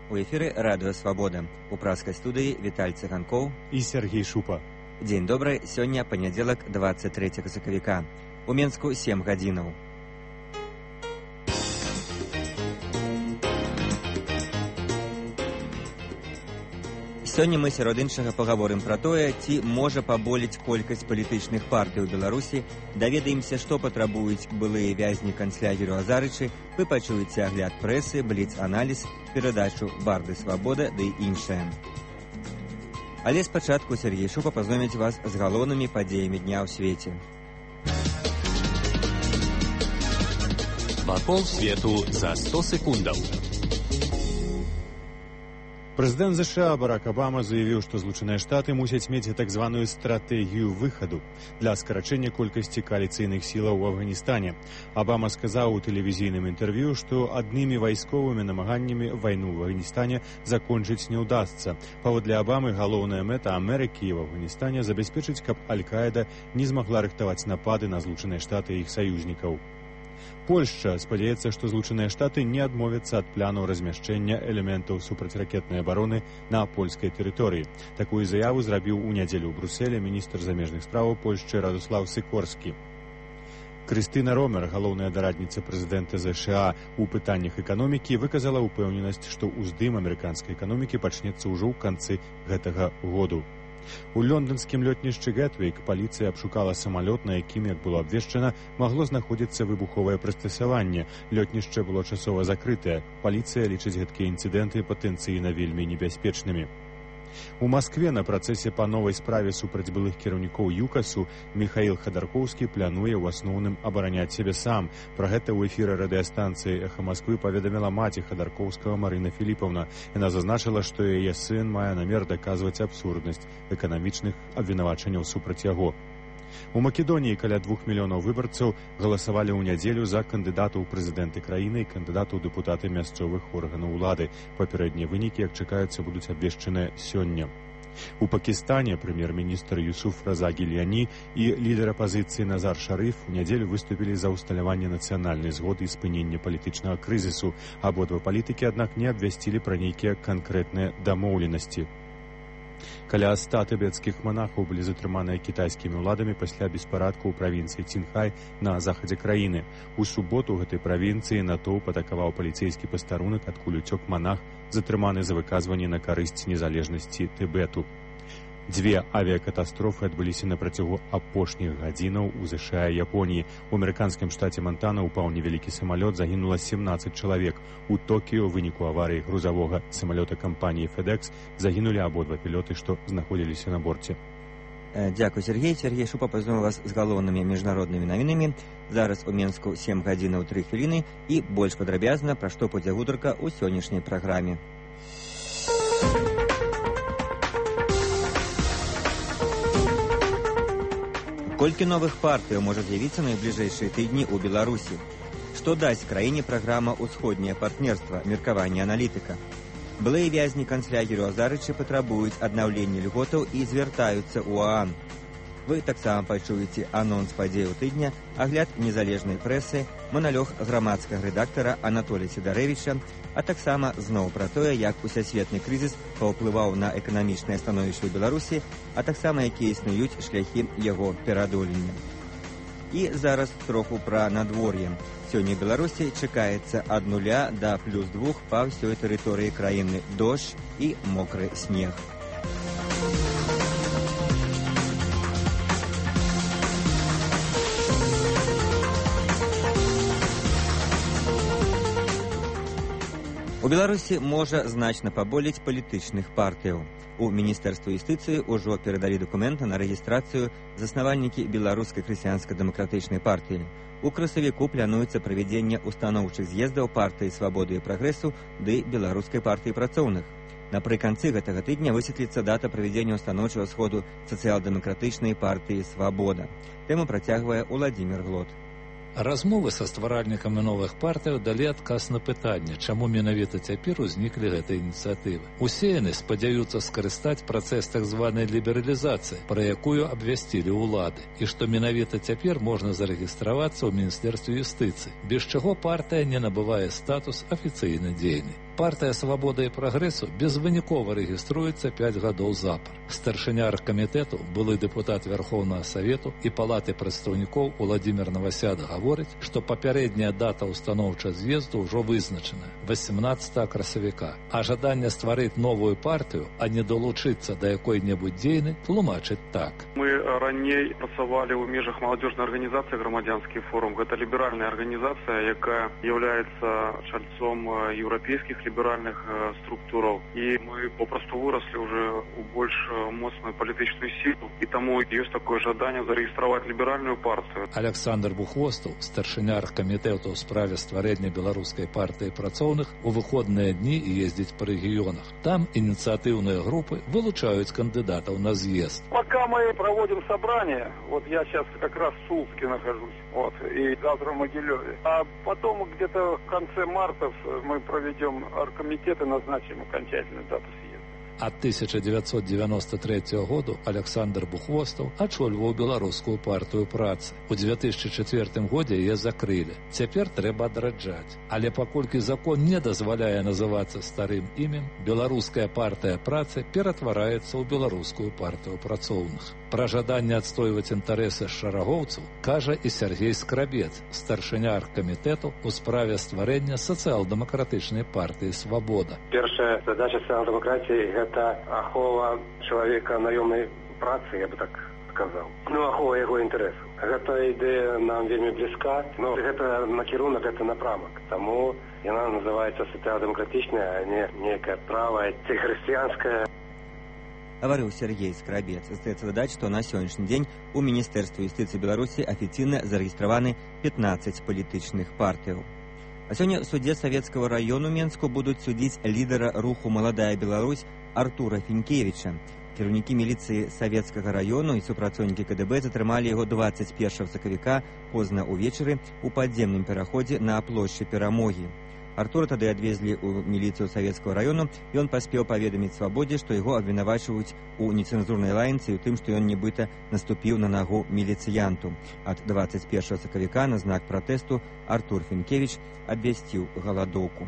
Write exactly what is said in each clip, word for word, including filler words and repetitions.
У эфіры радыё «Свабода». У праскай студыі Віталь Цыганкоў і Сергей Шупа. Дзень добры, сёння панядзелак, дваццаць трэцяга сакавіка. У Менску сем гадзінаў. Сёння мы сярод іншага пагаворым пра тое, ці можа паболець колькасць палітычных партый у Беларусі, даведаемся, што патрабуюць былыя вязні канцлягеру Азарычы, вы пачуеце агляд прэсы, бліц-аналіз, перадачу «Барды Свабода» ды іншае. Але спачатку Сергей Шупа пазнайоміць вас з галоўнымі падзеямі дня ў свеце. Вакол свету за сто секундаў. Прэзідэнт ЗША Барак Абама заявіў, што Злучаныя Штаты мусяць мець так званую стратэгію выхаду для скарачэння колькасці кааліцыйных сілаў у Афганістане. Абама сказаў у тэлевізійным інтэрв'ю, што аднымі вайсковымі намаганнямі вайну ў Афганістане закончыць не ўдасца. Паводле Абамы, галоўная мэта Амерыкі в Афганістане забяспечыць, каб Аль-Каіда не змагла рыхтаваць напады на Злучаныя Штаты і іх саюзнікаў. Польшча спадзяецца, што Злучаныя Штаты не адмовяцца ад планаў размяшчэння элементаў супрацьракетнай абароны на польскай тэрыторыі. Такую заяву зрабіў у нядзелю ў Брусэле міністр замежных справаў Польшчы Радослаў Сікорскі. Крыстына Ромер, галоўная дарадніца прэзідэнта ЗША ў пытаннях эканомікі, выказала ўпэўненасць, што ўздым амерыканскай эканомікі пачнецца ўжо ў канцы гэтага году. У лёндонскім лётнішчы Гэтвік паліцыя абшукала самалёт, на якім, як было абвешчана, магло знаходзіцца выбуховае прыстасаванне. Лётнішча было часова закрытае. Паліцыя лічыць гэткія інцыдэнты патэнцыйна вельмі небяспечнымі. У Маскве на працэсе па новай справе супраць былых кіраўнікоў ЮКАСу Міхаіл Хадаркоўскі плануе ў асноўным абараняць сябе сам. Пра гэта ў эфіры радыёстанцыі «Эхо Масквы» паведаміла маці Хадаркоўскага Марына Філіпаўна. Яна зазначыла, што яе сын мае намер даказваць абсурднасць эканамічных абвінавачанняў супраць яго. У Македоніі каля двух мільёнаў выбарцаў галасавалі ў нядзелю за кандыдатаў у прэзідэнты краіны і кандыдатаў у дэпутаты мясцовых органаў улады. Папярэднія вынікі, як чакаюцца, будуць абвешчаныя сёння. У Пакістане прэм'ер-міністр Юсуф Раза Гільяні і лідар апазіцыі Назар Шарыф у нядзелю выступілі за ўсталяванне нацыянальнай згоды і спынення палітычнага крызісу. Абодва палітыкі, аднак, не абвясцілі пра нейкія канкрэтныя дамоўленасці. Каля ста тыбецкіх манахаў былі затрыманыя кітайскімі ўладамі пасля беспарадку ў правінцыі Цінхай на захадзе краіны. У суботу ў гэтай правінцыі натоўп атакаваў паліцэйскі пастарунак, адкуль уцёк манах, затрыманы за выказванне на карысць незалежнасці Тыбету. Дзве авіякатастрофы адбыліся на працягу апошніх гадзінаў у ЗША і Японіі. У амерыканскім штаце Монтана ўпаў невялікі самалёт, загінула сямнаццаць чалавек. У Токіё ў выніку аварыі грузавога самалёта кампаніі FedEx загінулі абодва пілоты, што знаходзіліся на борце. Дзякуй, Сергей. Сергей Шупа пазнаў вас з галоўнымі міжнароднымі навінамі. Зараз у Менску сем гадзінаў тры хвіліны і больш падрабязна, пра што пойдзе гутарка ў сённяшняй праграме. Колькі новых партыяў можа з'явіцца найбліжэйшыя тыдні ў Беларусі? Што дасць краіне праграма «Усходняе партнерства», меркаванне аналітыка? Былыя вязні канцлягеру Азарычы патрабуюць аднаўлення льготаў і звяртаюцца ў ААН. Вы таксама пачуеце анонс падзеяў тыдня, агляд незалежнай прэсы, маналёг грамадскага рэдактара Анатолія Сідарэвіча, а таксама зноў пра тое, як усесветны крызіс паўплываў на эканамічнае становішча ў Беларусі, а таксама якія існуюць шляхі яго пераадолення. І зараз троху пра надвор'е. Сёння ў Беларусі чакаецца ад нуля да плюс двух па ўсёй тэрыторыі краіны дождж і мокры снег. У Беларусі можа значна паболець палітычных партыяў. У Міністэрства юстыцыі ўжо перадалі дакументы на рэгістрацыю заснавальнікі беларускай хрысціянска-дэмакратычнай партыі. У красавіку плануецца правядзенне устаноўчых з'ездаў партыі «Свабоды і прагрэсу» ды беларускай партыі працоўных. Напрыканцы гэтага тыдня высветліцца дата правядзення устаноўчага сходу сацыял-дэмакратычнай партыі «Свабода». Тэму працягвае Уладзімір Глот. Размовы са стваральнікамі новых партыяў далі адказ на пытанне, чаму менавіта цяпер узніклі гэтыя ініцыятывы. Усе яны спадзяюцца скарыстаць працэс так званай лібералізацыі, пра якую абвясцілі ўлады, і што менавіта цяпер можна зарэгістравацца ў Міністэрстве юстыцыі, без чаго партыя не набывае статус афіцыйна дзейнай. Партыя свабоды і прагрэсу безвынікова рэгіструецца пяць гадоў запар. Старшыня аргкамітэту, былы дэпутат Вярхоўнага Савету і палаты прадстаўнікоў Уладзімір Навасяд гаворыць, што папярэдняя дата ўстаноўчага з'езду ўжо вызначана – васемнаццатага красавіка. А жаданне стварыць новую партыю, а не долучыцца да якой-небудзь дзейны, тлумачыць так. Мы раней працавалі ў межах маладзёжнай арганізацыі «Грамадзянскі форум». Гэта ліберальная арганізацыя, якая з'яўляецца чальцом еўрапейскіх ліберальных структураў. І мы попросту выраслі ўжо ў больш моцную палітычную сілу. І таму ёсць такое жаданне зарэгістраваць ліберальную партыю. Александр Бухвостаў, старшыня аргкамітэту ў справе стварэння беларускай партыі працоўных, у выходныя дні ездзіць па рэгіёнах. Там инициативные группы вылучают кандидатов на съезд. Пока мы проводим собрание, вот я сейчас как раз в Сулске нахожусь, вот, и завтра в Могилеве. А потом где-то в конце марта мы проведем оргкомитет и назначим окончательную дату съезда. Ад тысяча девятьсот девяносто третьего году Александр Бухвостаў ачольваў беларускую партыю працы. У две тысячи четвёртым годзе яе закрылі. Цяпер трэба адраджаць. Але паколькі закон не дазваляе называцца старым імем, беларуская партыя працы ператвараецца ў беларускую партыю працоўных. Пра жаданне адстойваць інтарэсы шарагоўцаў кажа і Сергей Скрабец, старшыня аргкамітэту ў справе стварэння сацыял-дэмакратычнай партыі «Свабода». Першая задача сацыял-дэмакратіі – гэта ахова чалавека наёмнай працы, я бы так сказаў. Ну, ахова яго інтарэсаў. Гэта ідэя нам вельмі блізка, но гэта накірунак, гэта напрамак. Таму яна называецца сацыял-дэмакратычная, а не нейкая правая ці хрысціянская. Говорил Сергей Скрабец. Остается додать, что на сегодняшний день у Министерства юстиции Беларуси официально зарегистрированы пятнадцать политичных партий. А сегодня в суде Советского района Менску будут судить лидера руху «Молодая Беларусь» Артура Фінкевіча. Кіраўнікі міліцыі Савецкага району і супрацоўнікі КДБ затрымалі яго двадцать первого сакавіка позна ўвечары у падземным пераходзе на плошчы Перамогі. Артура тады адвезлі ў міліцыю Савецкага району, і ён паспеў паведаміць «Свабодзе», што яго абвінавачваюць у нецэнзурнай лаянцы і ў тым, што ён нібыта наступіў на нагу міліцыянту. Ад двадцать первого сакавіка на знак пратэсту Артур Фінкевіч абвясціў галадоўку.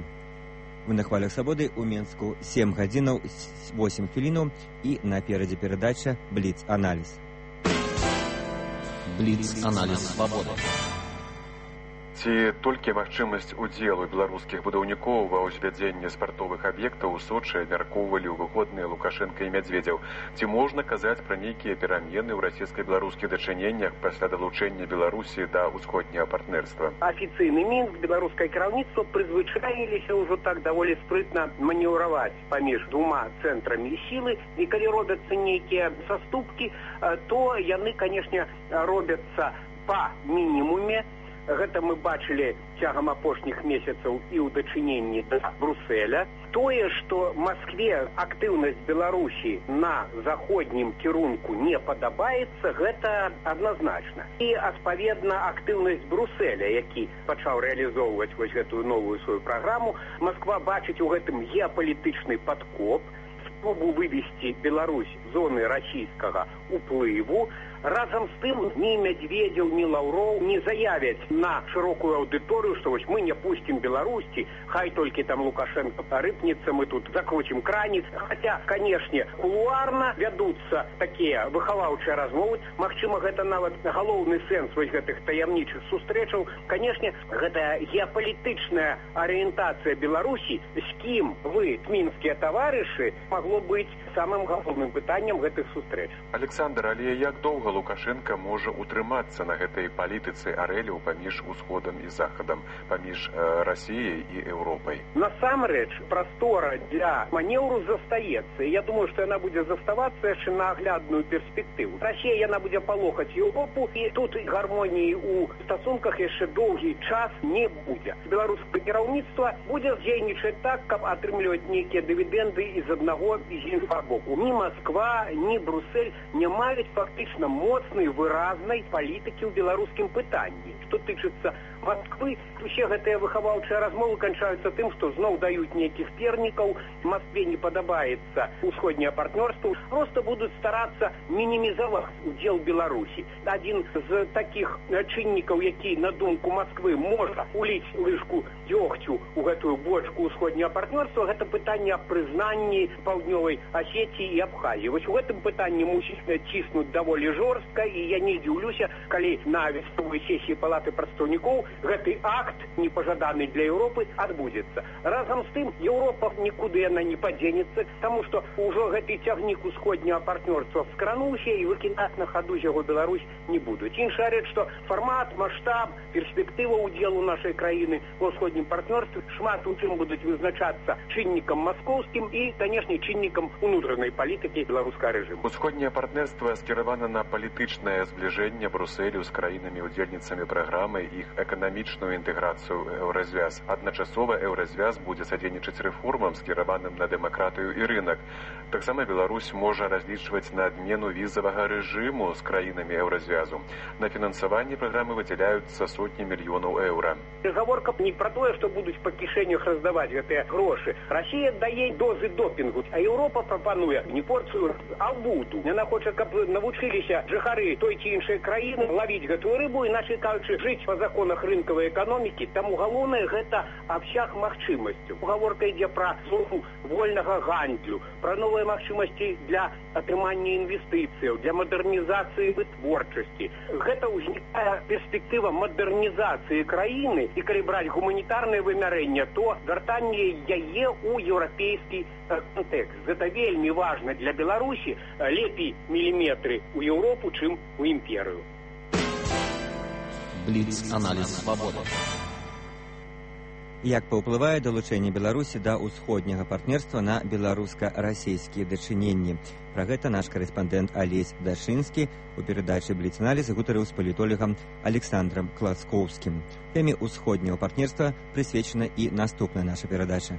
Вы на хвалях свабоды у Менску сем гадзінаў восемь хвілінаў і наперадзе перадача «Бліц-аналіз». Бліц-аналіз свабоды. Ці толькі магчымасць удзелу беларускіх будаўнікоў ва ўзвядзенні спартовых аб'ектаў у Сочы абмяркоўвалі ў выходныя Лукашенко і Мядзведзеў? Ці можна казаць пра нейкія перамены ў расійска-беларускіх дачыненнях пасля далучэння Беларусі да ўсходняга партнерства? Афіцыйны Мінск, беларускае кіраўніцтва прызвычаіліся ўжо так даволі спрытна манеўраваць паміж двума цэнтрамі сілы, і калі робяцца нейкія саступкі, то яны, канешне, робяцца па мінімуме. Гэта мы бачылі цягам апошніх месяцаў і ў дачыненні да Брусэля. Тое, што Маскве актыўнасць Беларусі на заходнім кірунку не падабаецца, гэта адназначна. І, адпаведна, актыўнасць Брусэля, які пачаў рэалізоўваць вось гэтую новую сваю праграму, Масква бачыць у гэтым геапалітычны падкоп, спробу вывесці Беларусь з зоны расійскага ўплыву. Разом с тым ни Медведев, ни Лавров не заявят на широкую аудиторию, что вот мы не пустим Беларуси, хай только там Лукашенко порыпнется, мы тут закрутим краник. Хотя, конечно, кулуарно ведутся такие выховавчие размовы. Магчыма, гэта нават галоўны сэнс вось гэтых таямнічых сустрэчаў. Конечно, гэта геапалітычная ориентация Беларуси, с кім вы, тмінскія таварышы, могло быть самым галоўным пытаннем гэтых сустрэч. Александр, але як доўга Лукашенко можа утрымацца на гэтай палітыцы арэляў паміж усходам і захадам, паміж э, Расіяй і Еўропай? Насамрэч, прастора для манеўру застаецца. Я думаю, што яна будзе заставацца яшчэ на аглядную перспектыву. Расія яна будзе палохаць Еўропу, і тут гармоніі ў стасунках яшчэ доўгі час не будзе. Беларускае кіраўніцтва будзе дзейнічаць так, каб атрымліваць нейкія дывідэнды з аднаго і з іншага боку. Ні Масква, ні Брусэль не маюць фактычна моцнай выразнай палітыкі ў беларускім пытанні. Што тычыцца Москвы, усе гэтыя выхаваўчыя размовы канчаюцца тым, што зноў даюць нейкіх пернікаў, Москве не падабаецца усходняе партнёрства, просто будуць старацца мінімізаваць удзел Беларусі. Адзін з такіх чыннікаў, які, на думку Москвы, можа уліць лыжку дзёгцю ў гэтую бочку усходняе партнёрства, гэта пытанне аб прызнанні паўднёвай Асетіі і Абхазіі. Вось у гэтым пытанні мусіць ціснуць даволі жорстка, і я не здзіўлюся, калі на вясновай сесіі Палаты прадстаўнікоў гэты акт, непажаданы для Еўропы, адбудзецца. Разам з тым, Еўропа нікуды яна не падзенецца, таму што ўжо гэты цягнік усходняга партнёрства скрануўся, і выкідаць на хаду з яго Беларусь не будуць. Іншая рэч, што фармат, маштаб, перспектыва ўдзелу нашай краіны ва ўсходнім партнёрстве шмат у чым будуць вызначацца чыннікам маскоўскім і, канешне, чыннікам унутранай палітыкі беларускага рэжыму. Усходняе партнерства скіравана на палітычнае збліжэнне Брусэлю з краінамі-удзельніцамі праграмы, іх эканамічную інтэграцыю ў еўразвяз. Адначасова еўразвяз будзе садзейнічаць рэформам, скіраваным на дэмакратыю і рынак. Таксама Беларусь можа разлічваць на адмену візавага рэжыму з краінамі еўразвязу. На фінансаванне праграмы выдзяляюцца сотні мільёнаў еўра. Гаворка не пра тое, што будуць па кішэнях раздаваць гэтыя грошы. Расія дае дозы допінгу, а Еўропа прапануе не порцыю, а вуду. Яна хоча, каб навучыліся жыхары той ці іншай краіны лавіць гэтую рыбу, іначе кажучы, жыць па законах рынкавай эканомікі. Таму галоўнае гэта абсяг магчымасцяў. Гаворка ідзе пра зону вольнага гандлю, пра новыя магчымасці для атрымання інвестыцыяў, для мадэрнізацыі вытворчасці. Гэта ўзнікае перспектыва мадэрнізацыі краіны, і калі браць гуманітарнае вымярэнне, то вяртанне яе ў еўрапейскі контэкст. Гэта вельмі важна для Беларусі, лепей міліметры ў Еўропу, чым у імперыю. Бліц-аналіз свабоды. Як паўплывае далучэнне Беларусі да ўсходняга партнерства на беларуска-расійскія дачыненні? Пра гэта наш карэспандэнт Алесь Дашынскі у перадачы «Бліц-аналіз» гутарыў з палітолагам Александром Класкоўскім. Тэме ўсходняга партнерства прысвечана і наступная наша перадача.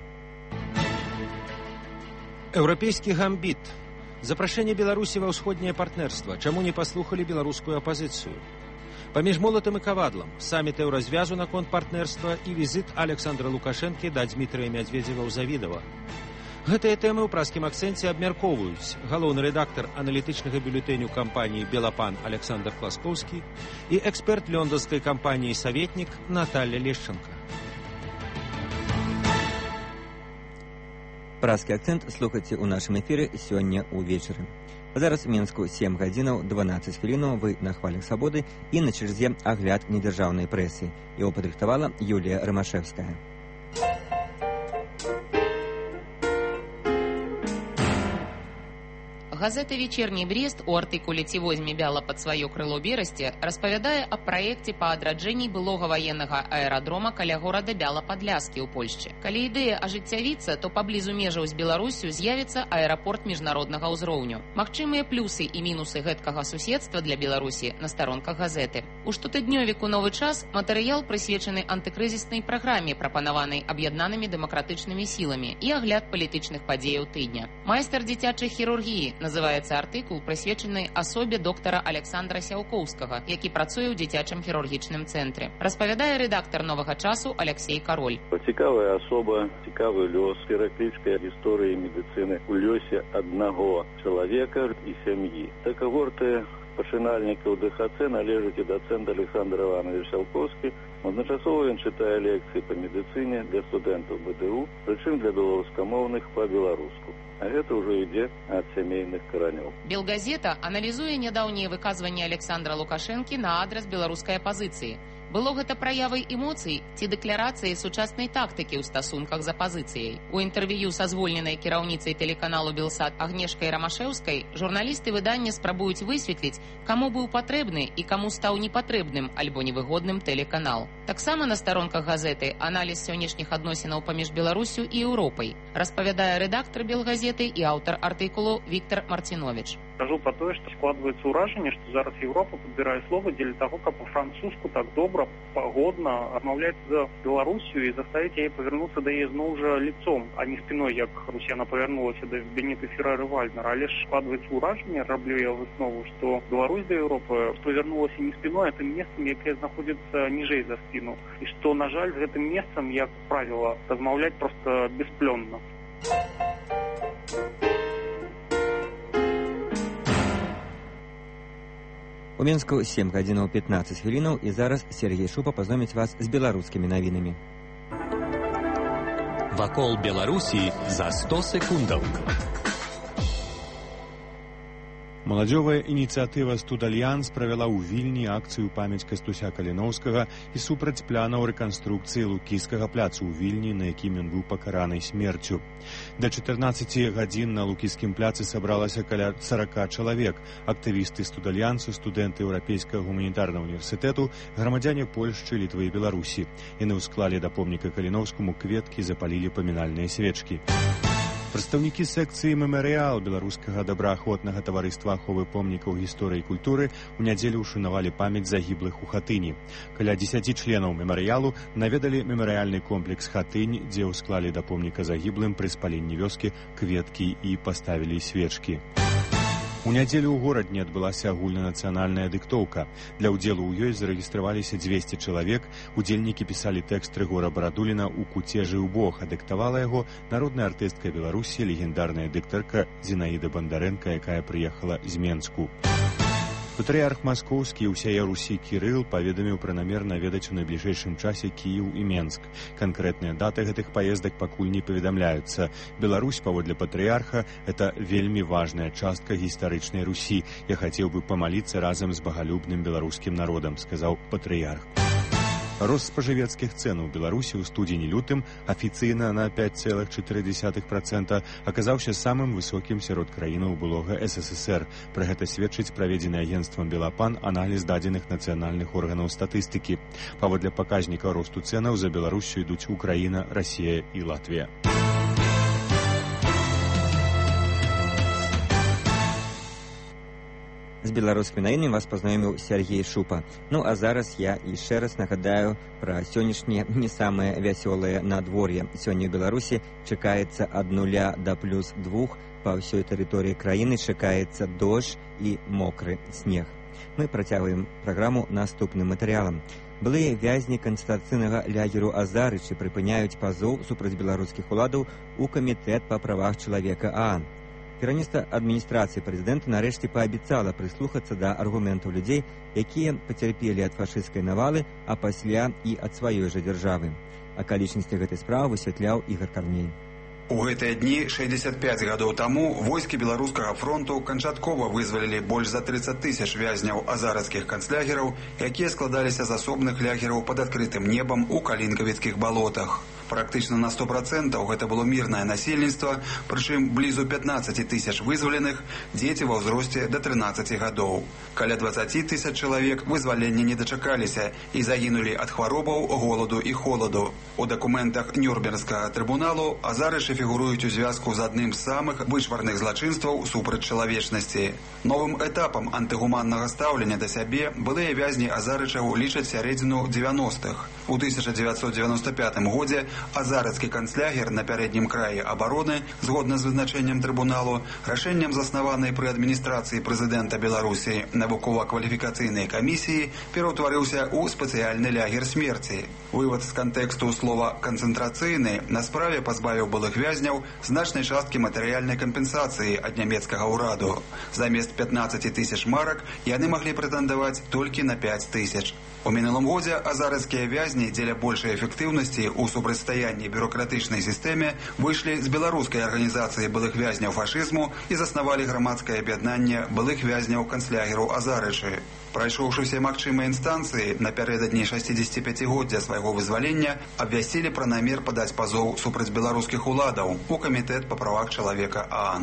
Еўрапейскі гамбіт. Запрашэнне Беларусі ва ўсходняе партнерства. Чаму не паслухалі беларускую апазіцыю? Паміж молатам і кавадлам, саміт еўразвязу наконт партнерства і візіт Александра Лукашэнкі да Дмітрыя Мядзведзева ў Завідава. Гэтыя тэмы ў праскім акцэнце абмяркоўваюць галоўны рэдактар аналітычнага бюлетэню кампаніі «Белапан» Александр Класкоўскі і эксперт лёнданскай кампаніі «Саветнік» Наталья Лешченко. Праскі акцэнт слухайце ў нашым эфіры сёння ўвечары. Зараз у Мінску сем гадзінаў дванаццаць хвілінаў, вы на хвалях свабоды і на чарзе агляд недзяржаўнай прэсы. Яго падрыхтавала Юлія Рымашэвская. Газета «Вечерний Брест» у артыкуле «Ці возьме бяла пад сваё крыло берасці» распавядае аб праекце па адраджэнні былога ваеннага аэрадрома каля горада Бяла-Падляскі ў Польшчы. Калі ідэя ажыццявіцца, то паблізу межаў з Беларусю з'явіцца аэрапорт міжнароднага ўзроўню. Магчымыя плюсы і мінусы гэткага суседства для Беларусі на старонках газеты. У штотыднёвіку «Новы час» матэрыял прысвечаны антыкрызіснай праграме, прапанаванай аб'яднанымі дэмакратычнымі сіламі, і агляд палітычных падзеяў тыдня. Майстар дзіцячай хірургіі называецца артыкул, прысвечаны асобе доктара Александра Сяўкоўскага, які працуе ў дзіцячым хірургічным цэнтры. Распавядае рэдактар «Новага часу» Алексей Кароль. Цікавая асоба, цікавы лёс, пераклічка гісторыі медыцыны ў лёсе аднаго чалавека і сям'і. Да когорты пачынальнікаў ДХЦ належыць і дацэнт Александр Иванович Сяўкоўскі. Адначасова ён чытае лекцыі па медыцыне для студэнтаў БДУ, прычым для беларускамоўных па-беларуску. А гэта ўжо ідзе ад сямейных каранёў. Белгазета аналізуе нядаўнія выказванні Александра Лукашэнкі на адрас беларускай апазіцыі. Было гэта праявай эмоцый ці дэкларацыяй сучаснай тактыкі ў стасунках з апазіцыяй. У інтэрв'ю са звольненай кіраўніцай тэлеканалу «Белсат» Агнешкай Рамашэўскай журналісты выдання спрабуюць высветліць, каму быў патрэбны і каму стаў непатрэбным альбо невыгодным тэлеканал. Таксама на старонках газеты аналіз сённяшніх адносінаў паміж Беларусю і Еўропай, распавядае рэдактар «Белгазеты» і аўтар артыкулу Віктор Марціновіч. Кажу про тое, што складваецца ўражанне, што зараз Еўропа падбірае словы дзеля таго, каб па-французску так добра, пагодна размаўляць з Беларусью і заставіць яе павярнуцца да яе зноў жа лицом, а не спиной, як Русяна павярнулася да Бенета Феррары Вальнера. Але ж складваецца ўражанне, раблю я выснову, што Беларусь да Еўропы павярнулася не спиной, а тым месцам, якое знаходзіцца ніжэй за спину. І што, на жаль, з гэтым месцам, як правіла, размаўляць проста бесплённа. У Мінску сем гадзінаў пятнаццаць хвілінаў, і зараз Сергей Шупа пазнайоміць вас з беларускімі навінамі. Вакол Беларусі за сто секундаў. Маладзёвая ініцыятыва «Студальянс» правяла ў Вільні акцыю памяць Кастуся Каліноўскага і супраць планаў рэканструкцыі Лукійскага пляцу ў Вільні, на якім ён быў пакараны смерцю. Да чатырнаццаці гадзін на Лукійскім пляцы сабралася каля сорока чалавек. Актывісты «Студальянсу», студэнты Еўрапейскага гуманітарнага універсітэту, грамадзяне Польшчы, Літвы і Беларусі. Яны ўсклалі да помніка Каліноўскаму кветкі, запалілі памінальныя свечкі. Прадстаўнікі секцыі «Мемарыял» беларускага добраахвотнага таварыства аховы помнікаў гісторыі і культуры ў нядзелю ўшанавалі памяць загіблых у Хатыні. Каля дзесяці членаў «Мемарыялу» наведалі мемарыяльны комплекс «Хатынь», дзе ўсклалі да помніка загіблым пры спаленні вёскі кветкі і паставілі свечкі. У нядзелю ў горадні адбылася агульнанацыянальная дыктоўка. Для ўдзелу ў ёй зарэгістраваліся дзвесце чалавек. Удзельнікі пісалі тэкст Рыгора Барадуліна «У куце жыў Бог», а дыктавала яго народная артыстка Беларусі, легендарная дыктарка Зінаіда Бандарэнка, якая прыехала з Менску. Патрыярх Маскоўскі і ўсяе Русі Кірыл паведаміў пра намер наведаць у найбліжэйшым часе Кіеў і Менск. Канкрэтныя даты гэтых паездак пакуль не паведамляюцца. Беларусь, паводле патрыярха, это вельмі важная частка гістарычнай Русі. Я хацеў бы памаліцца разам з багалюбным беларускім народам, сказаў патрыярх. Рост спажывецкіх цэн у Беларусі ў студзені-лютым афіцыйна на пяць цэлых чатыры дзесятых працэнта аказаўся самым высокім сярод краінаў былога эс эс эс эр. Пра гэта сведчыць праведзены агенцтвам «Белапан» аналіз дадзеных нацыянальных органаў статыстыкі. Паводле паказніка росту цэнаў за Беларусю ідуць Украіна, Расія і Латвія. З беларускімі навінамі вас пазнаёміў Сергей Шупа. Ну а зараз я яшчэ раз нагадаю пра сённяшняе не самае вясёлае надвор'е. Сёння ў Беларусі чакаецца ад нуля да плюс двух. Па ўсёй тэрыторыі краіны чакаецца дождж і мокры снег. Мы працягваем праграму наступным матэрыялам. Былыя вязні канцэнтрацыйнага лагеру Азарычы прыпыняюць пазоў супраць беларускіх уладаў у камітэт па правах чалавека ААН. Кіраўніцтва адміністрацыі прэзідэнта нарэшце паабяцала прыслухацца да аргументаў людзей, якія пацярпелі ад фашысцкай навалы, а пасля і ад сваёй жа дзяржавы. Акалічнасці гэтай справы высвятляў Ігар Карней. У гэтыя дні шэсцьдзесят пяць гадоў таму войскі беларускага фронту канчаткова вызвалілі больш за трыццаць тысяч вязняў азарацкіх канцлягераў, якія складаліся з асобных лягераў пад адкрытым небам у калінкавіцкіх балотах. Практычна на сто працэнтаў гэта было мірнае насельніцтва, прычым блізу пятнаццаць тысяч вызваленых, дзеці ва ўзросце да трынаццаці гадоў. Каля дваццаць тысяч чалавек вызвалення не дачакаліся і загінулі ад хваробаў, голаду і холаду. У дакументах Нюрнбергскага трыбуналу азарычы фігуруюць у звязку з адным з самых вышварных злачынстваў супраць чалавечнасці. Новым этапам антыгуманнага стаўлення да сябе былыя вязні азарычаў лічаць сярэдзіну дзевяностых. У тысяча дзевяцьсот дзевяноста пятым годзе азарацкі канцлягер на пярэднім краі абароны, згодна з вызначэннем трыбуналу, рашэннем заснаванай пры адміністрацыі прэзідэнта Беларусі навукова-кваліфікацыйнай камісіі пераўтварыўся ў спецыяльны лягер смерці. Вывад з кантэксту слова «канцэнтрацыйны» на справе пазбавіў былых вязняў значнай часткі матэрыяльнай кампенсацыі ад нямецкага ўраду. Замест пятнаццаць тысяч марак яны маглі прэтэндаваць толькі на пяць тысяч. У мінулым годзе азарацкія вязні дзеля большай эфектыўнасці ў супрацьстаянні бюрократычнай сістэме выйшлі з беларускай арганізацыі былых вязняў фашызму і заснавалі грамадскае аб'яднанне былых вязняў канцлягеру Азарычы. Прайшоўшы ўсе магчымыя інстанцыі, напярэдадні шасцідзесяціпяцігоддзя свайго вызвалення абвясцілі пра намер падаць пазоў супраць беларускіх уладаў у камітэт па правах чалавека ААН.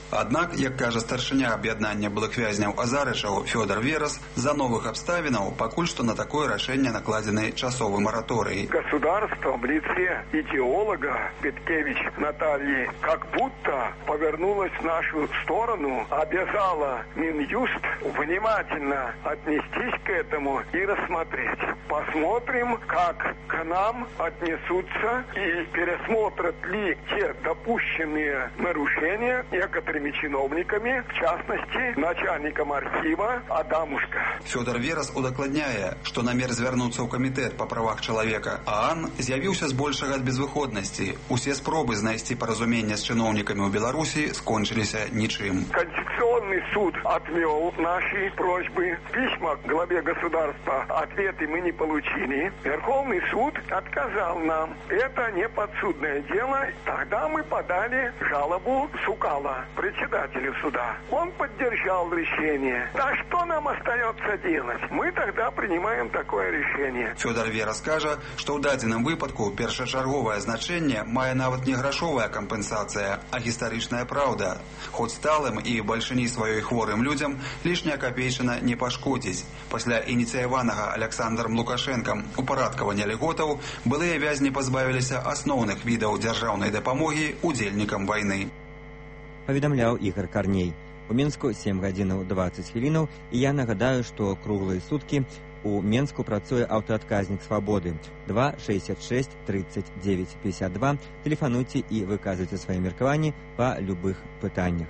Аднак, як кажа старшыня аб'яднання былых вязняў азарычаў Фёдор Верас, за новых абставінаў пакуль што на такое рашэнне накладзены часовы мораторий. Государство в лице идеолога Петкевич Натальи как будто повернулось в нашу сторону, обязало Минюст внимательно отнестись к этому и рассмотреть. Посмотрим, как к нам отнесутся и пересмотрят ли те допущенные нарушения некоторыми чиновниками, в частности, начальником архива Адамушка. Фёдор Верас удакладняе, што намер звярнуцца ў камітэт па правах чалавека ААН з'явіўся збольшага ад безвыходнасці. Усе спробы знайсці паразуменне з чыноўнікамі ў Беларусі скончыліся нічым. Конституционный суд отмел наши просьбы. Письма к главе государства, ответы мы не получили. Верховный суд отказал нам. Это не подсудное дело. Тогда мы подали жалобу Сукала, председателю суда. Он поддержал решение. Да что нам остается делать? Мы тогда принимаем такое решение. Фёдор Верас кажа, што ў дадзеным выпадку першачарговае значэнне мае нават не грашовая кампенсацыя, а гістарычная праўда. Хоць сталым і бальшыні сваёй хворым людзям лішняя капейчына не пашкодзіць. Пасля ініцыяванага Александром Лукашенком упарадкавання льготаў былыя вязні пазбавіліся асноўных відаў дзяржаўнай дапамогі удзельнікам вайны. Паведамляў Ігор Карней. У Мінску сем гадзінаў дваццаць хвілінаў, і я нагадаю, што круглыя суткі у Менску працуе аўтаадказнік свабоды. два шэсцьдзесят шэсць тридцать девять пятьдесят два. Тэлефануйце і выказвайце свае меркаванні па любых пытаннях.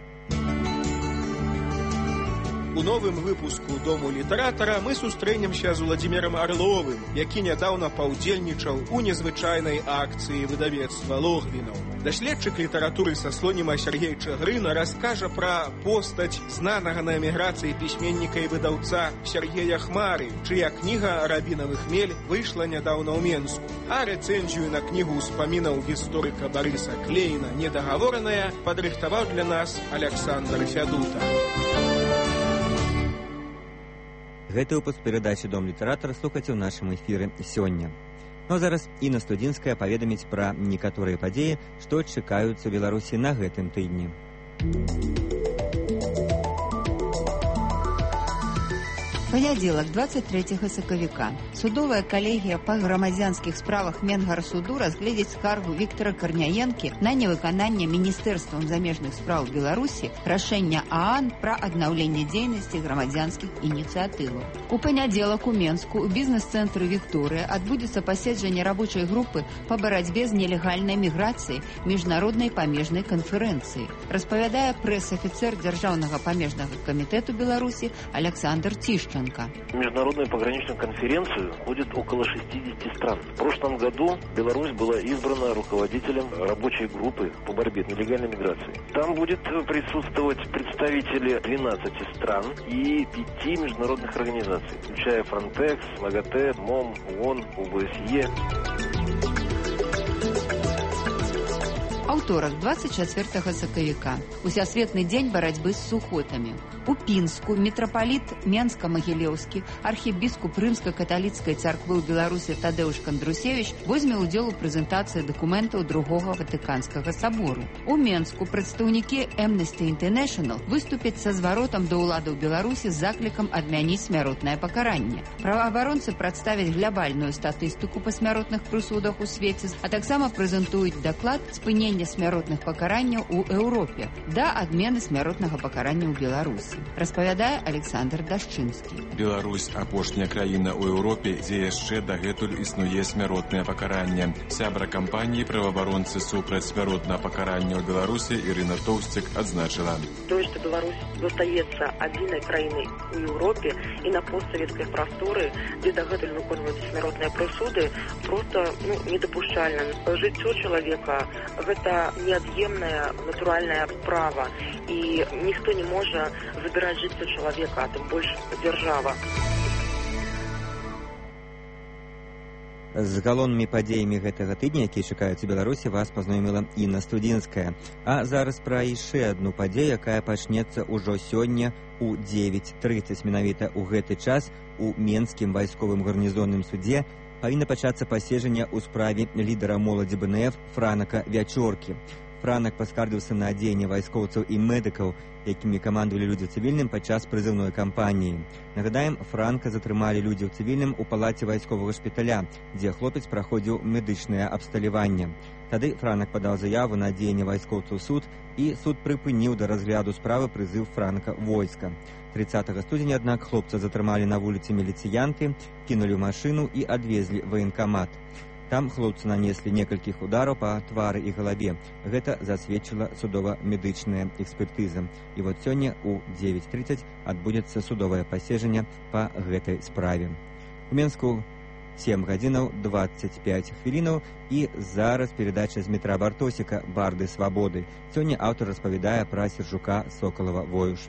У новым выпуску Дому літаратара мы сустрэнемся з Уладзімірам Арловым, які нядаўна паўдзельнічаў у незвычайнай акцыі выдавецтва Логвінаў. Даследчык літаратуры са Слоніма Сергей Чагрына раскажа пра постаць знанага на эміграцыі пісьменніка і выдаўца Сергея Хмары, чыя кніга «Рабінавы хмель» выйшла нядаўна ў Менску. А рэцэнзію на кнігу ўспамінаў гісторыка Барыса Клейна «Недагавораная» падрыхтаваў для нас Александр Фядута. Гэты выпуск перадачы «Дом літаратара» слухайце ў нашым эфіры сёння. Ну а зараз Інна Студзінская паведаміць пра некаторыя падзеі, што чакаюцца ў Беларусі на гэтым тыдні. Понеділок, двадцать третьего сакавіка, судовая калегія па грамадзянскіх справах Менгарсуду разгледзіць скаргу Віктора Карняенкі на невыкананне Міністэрствам замежных спраў Беларусі рашэння ААН пра аднаўленне дзейнасці грамадзянскіх ініцыятываў. У панядзелак у Менску у бізнес-цэнтры Вікторыя адбудзецца паседжанне рабочай групы па барацьбе з нелегальнай міграцыяй міжнароднай памежнай канферэнцыі. Распавядае прэс-афіцэр Дзяржаўнага памежнага камітэту Беларусі Александр Тишченко. В международную пограничную конференцию ходит около шестидесяти стран. В прошлом году Беларусь была избрана руководителем рабочей группы по борьбе с нелегальной миграцией. Там будет присутствовать представители двенадцати стран и пяти международных организаций, включая Фронтекс, МАГАТЭ, МОМ, ООН, ОБСЕ. Аўторак, двадцать четвёртого сакавіка. Усесветны дзень барацьбы з сухотамі. У Пінску мітрапаліт Менска-Магілеўскі, архібіскуп рымска-каталіцкай царквы ў Беларусі Тадэуш Кандрусевіч возьме ўдзел у прэзентацыі дакументаў другога Ватыканскага сабору. У Менску прадстаўнікі Amnesty International выступяць са зваротам да ўладаў Беларусі з заклікам адмяніць смяротнае пакаранне. Праваабаронцы прадставяць глябальную статыстыку па смяротных прысудах у свеце, а таксама прэзентуюць даклад спынення смяротных пакаранняў у Еўропе да адмены смяротнага пакарання ў Беларусі. Распавядае Александр Дашчынскі. Беларусь апошняя краіна ў Еўропе, дзе яшчэ дагэтуль існуе смяротнае пакаранне. Сябра кампаніі праваабаронцы супраць смяротнага пакарання ў Беларусі Ірына Тоўсцік адзначыла. То, что Беларусь застаецца адзінай краінай у Еўропе і на постсавецкай прасторы, дзе дагэтуль выконваюцца смяротныя прысуды, просто ну, недапушчальна. Жыццё чалавека гэта неад'емная натуральная справа, і ніхто не можа забирать жыццё чалавека, а тым больш дзяржава. З галоўнымі падзеямі гэтага тыдня, якія чакаюцца Беларусі, вас пазнаёміла Інна Студзінская. А зараз пра яшчэ адну падзею, якая пачнецца ўжо сёння у дзевяць трыццаць. Менавіта ў гэты час у Менскім вайсковым гарнізонным судзе павінна пачацца паседжанне ў справе лідара моладзі БНФ Франака Вячоркі. Франак паскардзіўся на дзеянні вайскоўцаў і медыкаў, якімі камандавалі людзі ў цывільным падчас прызыўной кампаніі. Нагадаем, Франка затрымалі людзі ў цывільным у палаце вайсковага шпіталя, дзе хлопец праходзіў медычнае абсталяванне. Тады Франак падаў заяву на дзеянне вайскоўцаў суд, і суд прыпыніў да разгляду справы прызыў Франка войска. трыццатага студзеня, аднак, хлопца затрымалі на вуліцы міліцыянты, кінулі ў машыну і адвезлі ваенкамат. Там хлопцу нанеслі некалькіх удараў па твары і галаве. Гэта засведчыла судова-медычная экспертыза. І вот сёння ў дзевяць трыццаць адбудзецца судовае паседжанне па гэтай справе. У Менску сем гадзінаў дваццаць пяць хвілінаў, і зараз перадача з метра Бартосіка «Барды свабоды». Сёння аўтар распавядае пра Сержука Сокалава-Воюша.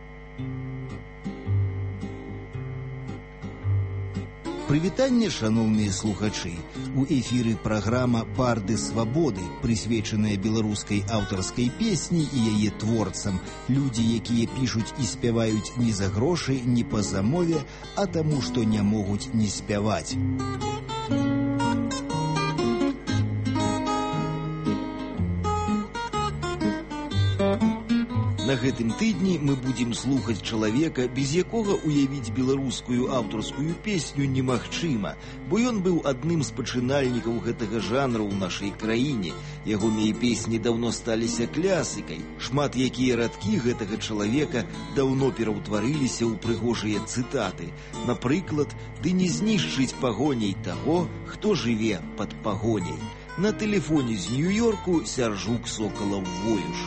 Прывітанне, шаноўныя слухачы. У эфіры праграма «Барды свабоды», прысвечаная беларускай аўтарскай песні і яе творцам. Людзі, якія пішуць і спяваюць не за грошы, не па замове, а таму, што не могуць не спяваць. На гэтым тыдні мы будзем слухаць чалавека, без якога уявіць беларускую аўтарскую песню немагчыма, бо ён быў адным з пачынальнікаў гэтага жанру ў нашай краіне. Ягоныя песні даўно сталіся клясыкай. Шмат якія радкі гэтага чалавека даўно пераўтварыліся ў прыгожыя цытаты. Напрыклад, «Ды не знішчыць пагоняй таго, хто жыве пад пагоняй». На тэлефоне з Нью-Йорку Сяржук Сокалаў-Воюш.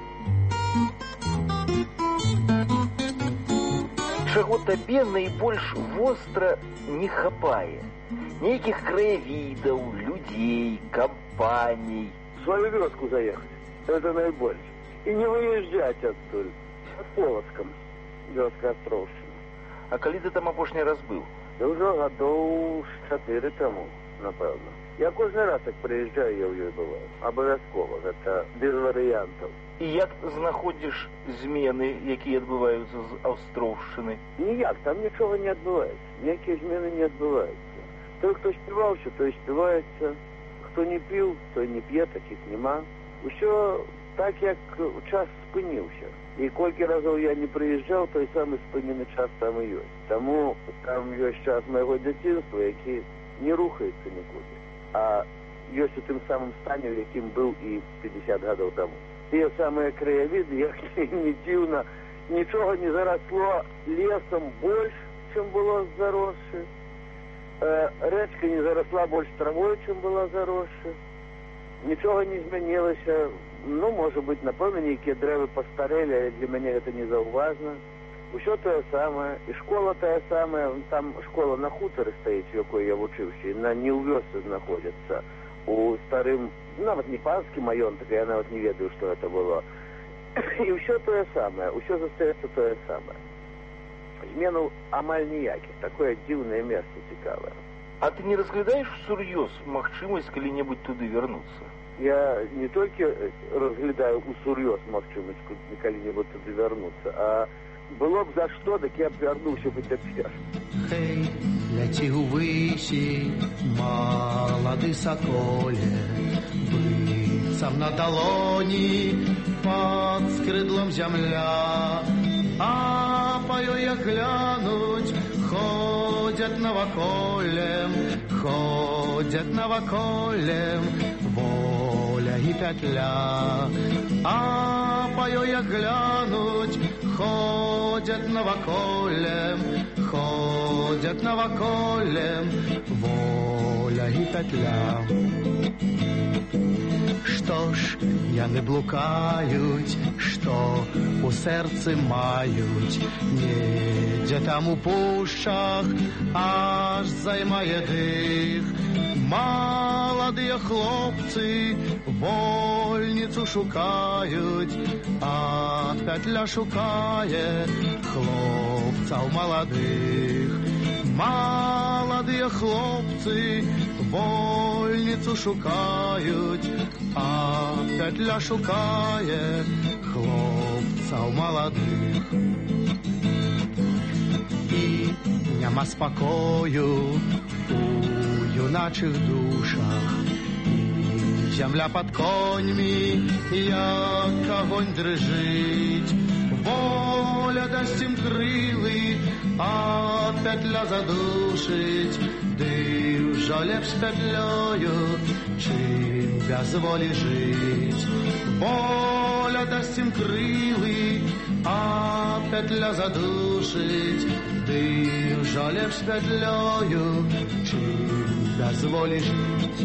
Чаго табе найбольш востра не хапае? Нейкіх краявідаў, людзей, кампаній. В свою вёску заехать. Это найбольш. И не выезжать оттуда. Под Полоцком. Вёска Островщина. А калі ты там апошні раз быў? Да ўжо гадоў чатыры таму, напэўна. Я кожны раз, як прыязджаю, я ў ёй бываю. Абавязкова, гэта без варыянтаў. І як знаходзіш змены, якія адбываюцца з Аўстроўшчыны? Ніяк, там нічога не адбываецца. Ніякія змены не адбываюцца. Той, хто спяваўся, той спяваецца. Хто не піў, той не п'е, такіх няма. Усё так, як час спыніўся. І колькі разоў я не прыязджаў, той самы спынены час там і ёсць. Таму там ёсць час майго дзяцінства, які не рухаецца нікуды. А ёсць у тым самым стане, у якім быў і пятьдесят гадоў таму. Тыя самыя краявіды, як не дзіўна, нічога не зарасло лесам больш, чым было заросшы. Э, рэчка не зарасла больш травой, чым была заросшы. Нічога не змянілася. Ну, можа быць, напэўна, нейкія дрэвы пастарэлі, але для мяне гэта не заўважна. Усё тое самае, і школа тая самая, там школа на хутары стаіць, у якой я вучыўся, і на не ў вёсцы знаходзіцца. У старым, нават не панскі маёнтак, я нават не ведаю, што гэта было. І ўсё тое самае, ўсё застаецца тое самае. Змену амаль ніякіх, такое дзіўнае месца цікавае. А ты не разглядаеш всур'ёз магчымасць калі-небудзь туды вярнуцца? Я не толькі разглядаю усур'ёз магчымасць калі-небудзь туды вярнуцца, а было б за што, так я б вярнуўся бы цяпер. Хей, ляці ўвысі, малады саколе, быццам на далоні пад скрыдлом зямля, а па ёй глянуць ходзяць наваколем, ходзяць наваколем, воля і пятля, а па ёй глянуць ходят наваколем, ходят наваколем, воля и петля. Што ж, яны блукаюць, што у сэрцы маюць, недзе там у пушчах, аж займае дых. Маладыя хлопцы вольніцу шукаюць, а пятля шукае хлопцаў маладых. Маладыя хлопцы вольніцу шукаюць, а пятля шукае хлопцаў маладых. І няма спакою у юначых душах, і Земля под коньми, як огонь дрыжить. Воля дасть им крылы, а петля задушить. Ды ўжо лепш петлёю, чым без волі жить. Воля дасть им крылы, а петля задушить. Ды ўжо лепш петлёю, чым без волі жить.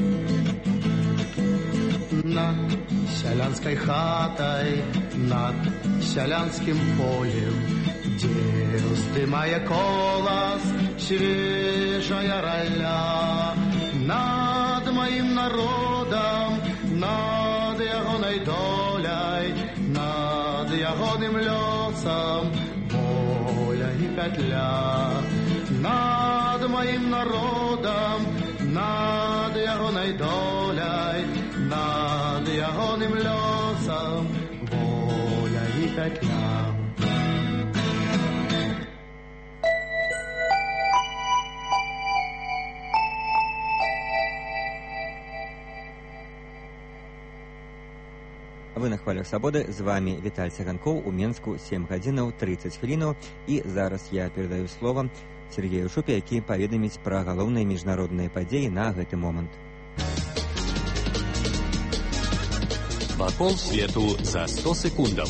Над селянской хатой, над селянским полем, где вздымая колос свежая роля. Над моим народом, над ягоной долей, над ягодным лесом воля и петля. Над моим народом, над ягоной долей, над ягоным лесом воля и петля. Вы на хвалях свабоды, з вами Віталь Цыганкоў, у Менску сем гадзінаў трыццаць хвілінаў, і зараз я перадаю слово Сергею Шупе, які паведаміць пра галоўныя міжнародныя падзеі на гэты момант. Вакол свету за сто секундаў.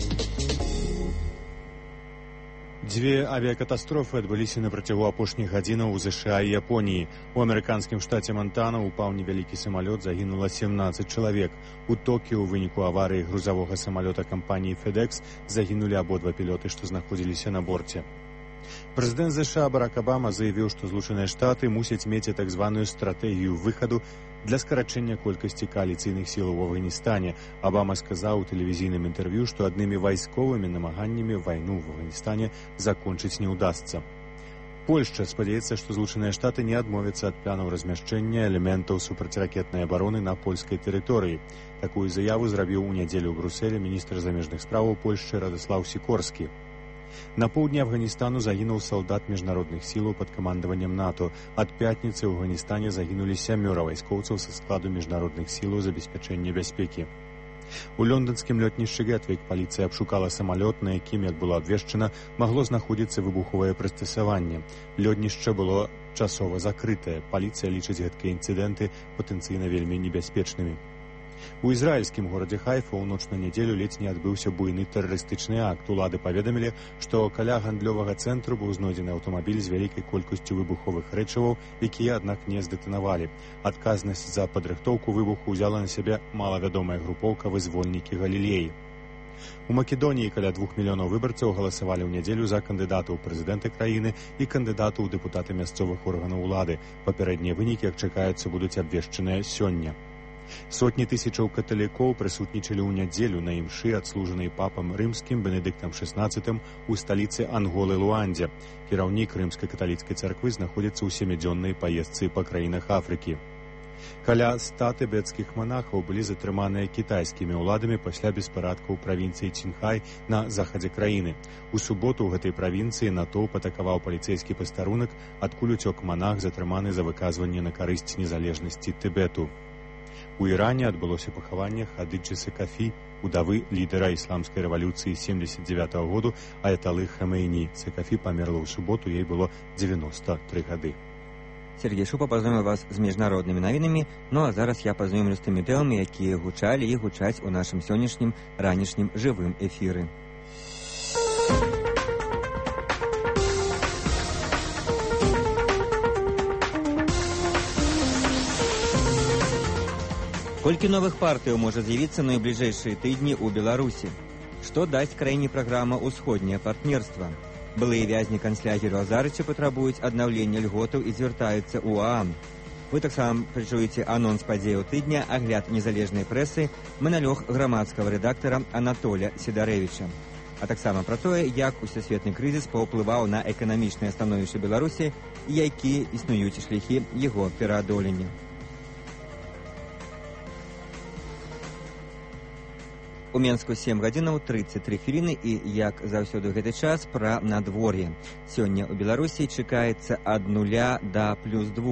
Дзве авіякатастрофы адбыліся на працягу апошніх гадзінаў у ЗША і Японіі. У амерыканскім штаце Монтана упаў невялікі самалёт, загінула семнаццаць чалавек. У Токіо ў выніку аварыі грузавога самалёта кампаніі FedEx загінулі абодва пілоты, што знаходзіліся на борце. Прэзідэнт ЗША Барак Абама заявіў, што Злучаныя Штаты мусяць мець так званую стратэгію выхаду для скарачэння колькасці кааліцыйных сілаў у Афганістане. Абама сказаў у тэлевізійным інтэрв'ю, што аднымі вайсковымі намаганнямі вайну в Афганістане закончыць не ўдасца. Польшча спадзяецца, што Злучаныя Штаты не адмовяцца ад планаў размяшчэння элементаў супрацьракетнай абароны на польскай тэрыторыі. Такую заяву зрабіў у нядзелю ў Брусэлі міністр замежных справаў Польшчы Радыслаў Сікорскі. На поўдні Афганістану загінуў салдат міжнародных сілаў пад камандаваннем НАТО. Ад пятніцы ў Афганістане загінулі сямёра вайскоўцаў са складу міжнародных сілаў забеспячэння бяспекі. У лёнданскім лётнішчы Гетвік паліцыя абшукала самалёт, на якім, як было абвешчана, магло знаходзіцца выбуховае прыстасаванне. Лётнішча было часова закрытае. Паліцыя лічыць гэткія інцыдэнты патэнцыйна вельмі небяспечнымі. У ізраільскім горадзе Хайфа ў ноч на нядзелю ледзь не адбыўся буйны тэрарыстычны акт. Улады паведамілі, што каля гандлёвага цэнтру быў знойдзены аўтамабіль з вялікай колькасцю выбуховых рэчываў, якія, аднак, не здэтанавалі. Адказнасць за падрыхтоўку выбуху ўзяла на сябе малавядомая групоўка вызвольнікі Галілеі. У Македоніі каля двух мільёнаў выбарцаў галасавалі ў нядзелю за кандыдата ў прэзідэнты краіны і кандыдата ў дэпутаты мясцовых органаў улады. Папярэднія вынікі, як чакаецца, будуць абвешчаныя сёння. Сотні тысячаў каталікоў прысутнічалі ў нядзелю на імшы, адслужанай папам рымскім Бенедыктам шэснаццатым у сталіцы Анголы Луандзе. Кіраўнік рымскай каталіцкай царквы знаходзіцца ў сямідзённай паездцы па краінах Афрыкі. Каля ста тыбецкіх манахаў былі затрыманыя кітайскімі ўладамі пасля беспарадкаў у правінцыі Цінхай на захадзе краіны. У суботу ў гэтай правінцыі натоўп атакаваў паліцэйскі пастарунак, адкуль уцёк манах, затрыманы за выказванне на карысць незалежнасці Тыбету. У Іране адбылося пахаванне Хадыджы Сакафі, удавы лідара ісламскай рэвалюцыі семдзесят дзевятага году Аяталы Хамейні. Сакафі памерла ў суботу, ёй было дзевяноста тры гады. Сергей Шупа пазнаёміў вас з міжнароднымі навінамі, ну а зараз я пазнаёмлю з тымі тэмамі, якія гучалі і гучаць у нашым сённяшнім ранішнім жывым эфіры. Колькі новых партыяў можа з'явіцца найбліжэйшыя тыдні ў Беларусі? Што дасць краіне праграма «Усходняе партнерства»? Былыя вязні канцлягеру Азарыча патрабуюць аднаўлення льготаў і звяртаюцца ў ААН. Вы таксама пачуеце анонс падзеяў тыдня, агляд незалежнай прэсы, маналёг грамадскага рэдактара Анатоля Сідарэвіча. А таксама пра тое, як усесветны крызіс паўплываў на эканамічнае становішча Беларусі і якія існуюць шляхі яго пераадолення. У Менску сем гадзінаў трыццаць тры хвіліны і, як заўсёды гэты час, пра надвор'е. Сёння ў Беларусі чакаецца ад нуля да плюс двух.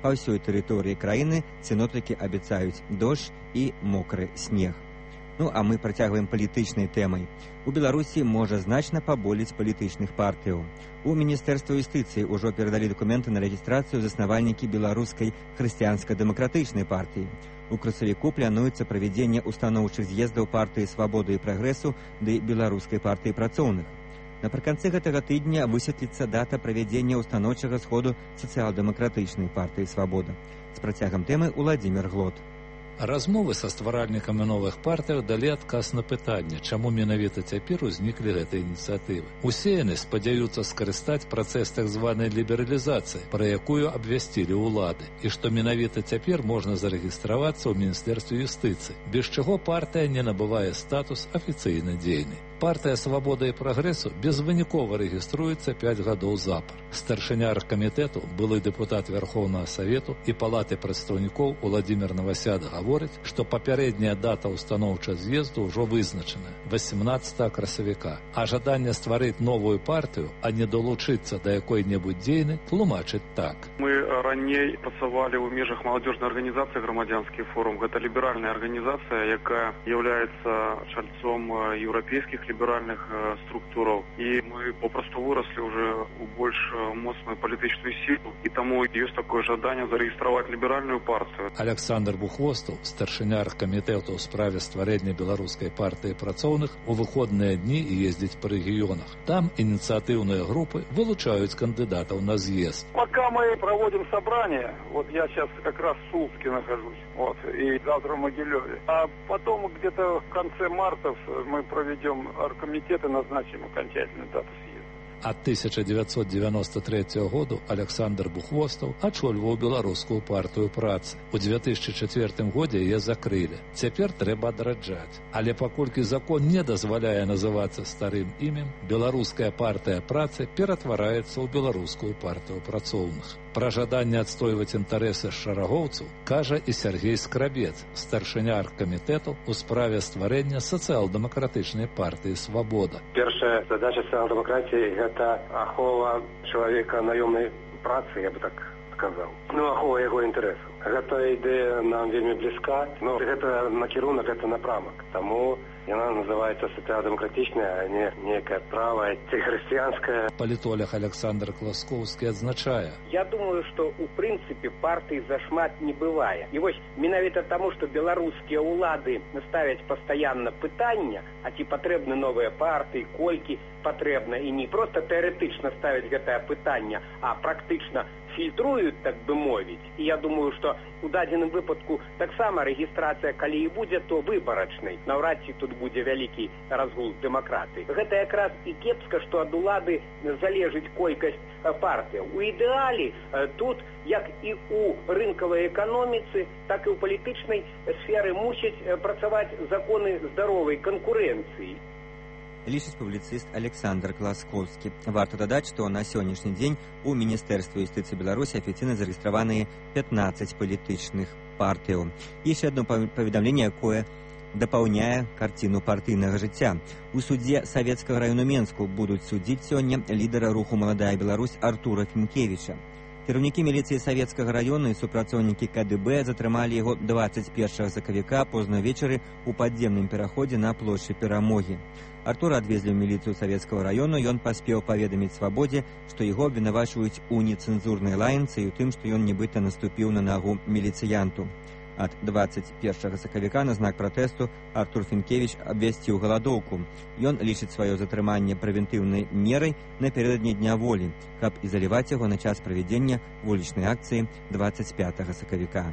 Па ўсёй тэрыторыі краіны сіноптыкі абяцаюць дождж і мокры снег. Ну, а мы працягваем палітычнай тэмай. У Беларусі можа значна паболець палітычных партыяў. У Міністэрства юстыцыі ўжо перадалі дакументы на рэгістрацыю заснавальнікі беларускай хрысціянска-дэмакратычнай партыі. У красавіку плануецца правядзенне устаноўчых з'ездаў партыі «Свабода» і «Прагрэсу» ды беларускай партыі працоўных. Напрыканцы гэтага тыдня высветліцца дата правядзення устаноўчага сходу сацыял-дэмакратычнай партыі «Свабода». З працягам тэмы Уладзімір Глот. Размовы са стваральнікамі новых партыяў далі адказ на пытанне, чаму менавіта цяпер узніклі гэтыя ініцыятывы. Усе яны спадзяюцца скарыстаць працэс так званай лібералізацыі, пра якую абвясцілі ўлады, і што менавіта цяпер можна зарэгістравацца ў Міністэрстве юстыцыі, без чаго партыя не набывае статус афіцыйна дзейнай. Партыя «Свабода» і «Прагрэсу» безвынікова рэгіструецца пяць гадоў запар. Старшыня аргкамітэту, былы дэпутат Вярхоўнага Савету і Палаты прадстаўнікоў Уладзімір Навасяд гаворыць, што папярэдняя дата устаноўчага з'езду ўжо вызначана – васемнаццатага красавіка, а жаданне стварыць новую партыю, а не далучыцца да якой-небудзь дзейны, тлумачыць так. Мы раней працавалі ў межах маладзёжнай арганізацыі «Грамадзянскі форум». Гэта ліберальная арганізацыя, якая з'яўляецца чальцом еўрапейскіх ліберальных э, структураў. І мы попросту вырослі уже у больш моцную палітычную сілу, і таму ёсць такое жаданне зарэгістраваць ліберальную партыю. Александр Бухвостаў, старшыня аргкамітэту ў справе стварэння беларускай партыі працоўных, у выходныя дні ездзіць па рэгіёнах. Там ініцыятыўныя групы вылучаюць кандыдатаў на з'езд. Пока мы проводим собрание, вот я сейчас как раз в Сулске нахожусь, вот, и завтра в Могилеве. А потом где-то в конце марта мы проведем оргкомитет и назначим окончательную дату съезда. Ад тысяча девятьсот девяносто третьего году Александр Бухвостаў ачольваў беларускую партыю працы. У две тысячи четвёртым годзе яе закрылі. Цяпер трэба адраджаць. Але паколькі закон не дазваляе называцца старым імем, беларуская партыя працы ператвараецца ў беларускую партыю працоўных. Пра жаданне адстойваць інтарэсы шарагоўцаў кажа і Сергей Скрабец, старшыня аргкамітэту ў справе стварэння сацыял-дэмакратычнай партыі «Свабода». Першая задача сацыял-дэмакратіі – гэта ахова чалавека наёмнай працы, я бы так сказаў. Ну, ахова яго інтарэсаў. Гэта ідэя нам вельмі блізка, но гэта накірунак, гэта напрамак. Таму яна называецца сацыял-дэмакратычная, а не некая правая ці хрысціянская. Палітолог Александр Класкоўскі адзначае. Я думаю, што ў прынцыпе партый зашмат не бывае. І вось менавіта таму, што беларускія ўлады ставяць пастаянна пытання, а ці патрэбны новыя партыі, колькі патрэбна, і не проста тэарэтычна ставяць гэтае пытанне, а практычна фільтруюць, так бы мовіць. І я думаю, што у дадзеным выпадку таксама рэгістрацыя, калі і будзе, то выбарачнай. Наўрад ці тут будзе вялікі разгул дэмакратыі. Гэта якраз і кепска, што ад улады залежыць колькасць партыяў. У ідэале тут, як і ў рынкавай эканоміцы, так і ў палітычнай сферы мусяць працаваць законы здаровай канкурэнцыі. Лічыць публіцыст Александр Класкоўскі. Варта дадаць, што на сённяшні дзень у Міністэрстве юстыцыі Беларусі афіцыйна зарэгістраваныя пятнаццаць палітычных партыяў. Яшчэ адно паведамленне, якое дапаўняе карціну партыйнага жыцця. У судзе Савецкага раёну Менску будуць судзіць сёння лідара руху «Маладая Беларусь» Артура Фінкевіча. Кіраўнікі міліцыі Савецкага раёна і супрацоўнікі ка дэ бэ затрымалі яго дваццаць першага сакавіка позна вечары ў падземным пераходзе на плошчы Перамогі. Артура адвезлі ў міліцыю Савецкага раёну, ён паспеў паведаміць «Свабодзе», што яго абвінавачваюць у нецэнзурнай лаянцы і ў тым, што ён нібыта наступіў на нагу міліцыянту. Ад дваццаць першага сакавіка на знак пратэсту Артур Фінкевіч абвясціў галадоўку. Ён лічыць сваё затрыманне прэвентыўнай мерай напярэдадні дня волі, каб ізаляваць яго на час правядзення вулічнай акцыі двадцать пятого сакавіка.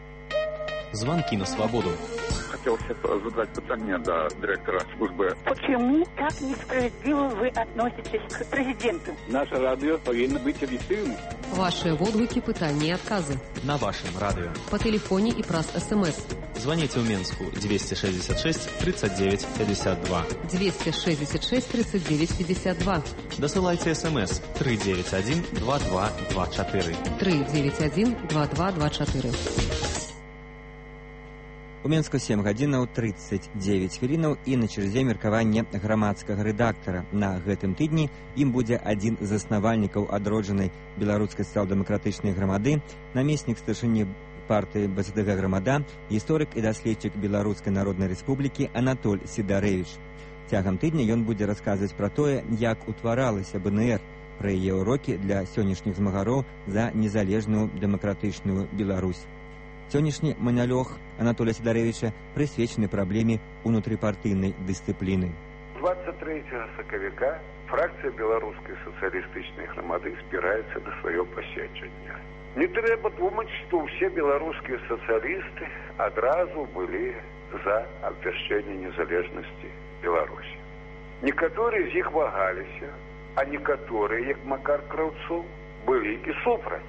Звонки на свободу. Хотел задать питание до директора службы. Почему так несправедливо вы относитесь к президенту? Наше радио повинно быть объективным. Ваши отклики, пытания и отказы. На вашем радио. По телефоне и праз СМС. Звоните в Минску двести шестьдесят шесть тридцать девять пятьдесят два. двести шестьдесят шесть тридцать девять пятьдесят два. Досылайте СМС три девять один два два два четыре. три девять один два два два четыре. У Менску сем гадзінаў трыццаць дзевяць хвілінаў і на чарзе меркаванне грамадскага рэдактара. На гэтым тыдні ім будзе адзін з заснавальнікаў адроджанай беларускай сацыял-дэмакратычнай грамады, намеснік старшыні партыі бэ цэ дэ гэ «Грамада», гісторык і даследчык Беларускай Народнай Рэспублікі Анатоль Сідарэвіч. Цягам тыдня ён будзе расказваць пра тое, як утваралася бэ эн эр, пра яе ўрокі для сённяшніх змагароў за незалежную дэмакратычную Беларусь. Сённяшні манялёг Анатолія Сідарэвіча прысвечаны праблеме унутрыпартыйнай дысцыпліны. двадцать третьего сакавіка фракцыя беларускай сацыялістычнай грамады збіраецца на сваё паседжанне. Не трэба думаць, што ўсе беларускія сацыялісты адразу былі за абвяшчэнне незалежнасці Беларусі. Некаторыя з іх вагаліся, а некаторыя, як Макар Краўцоў, былі і супраць.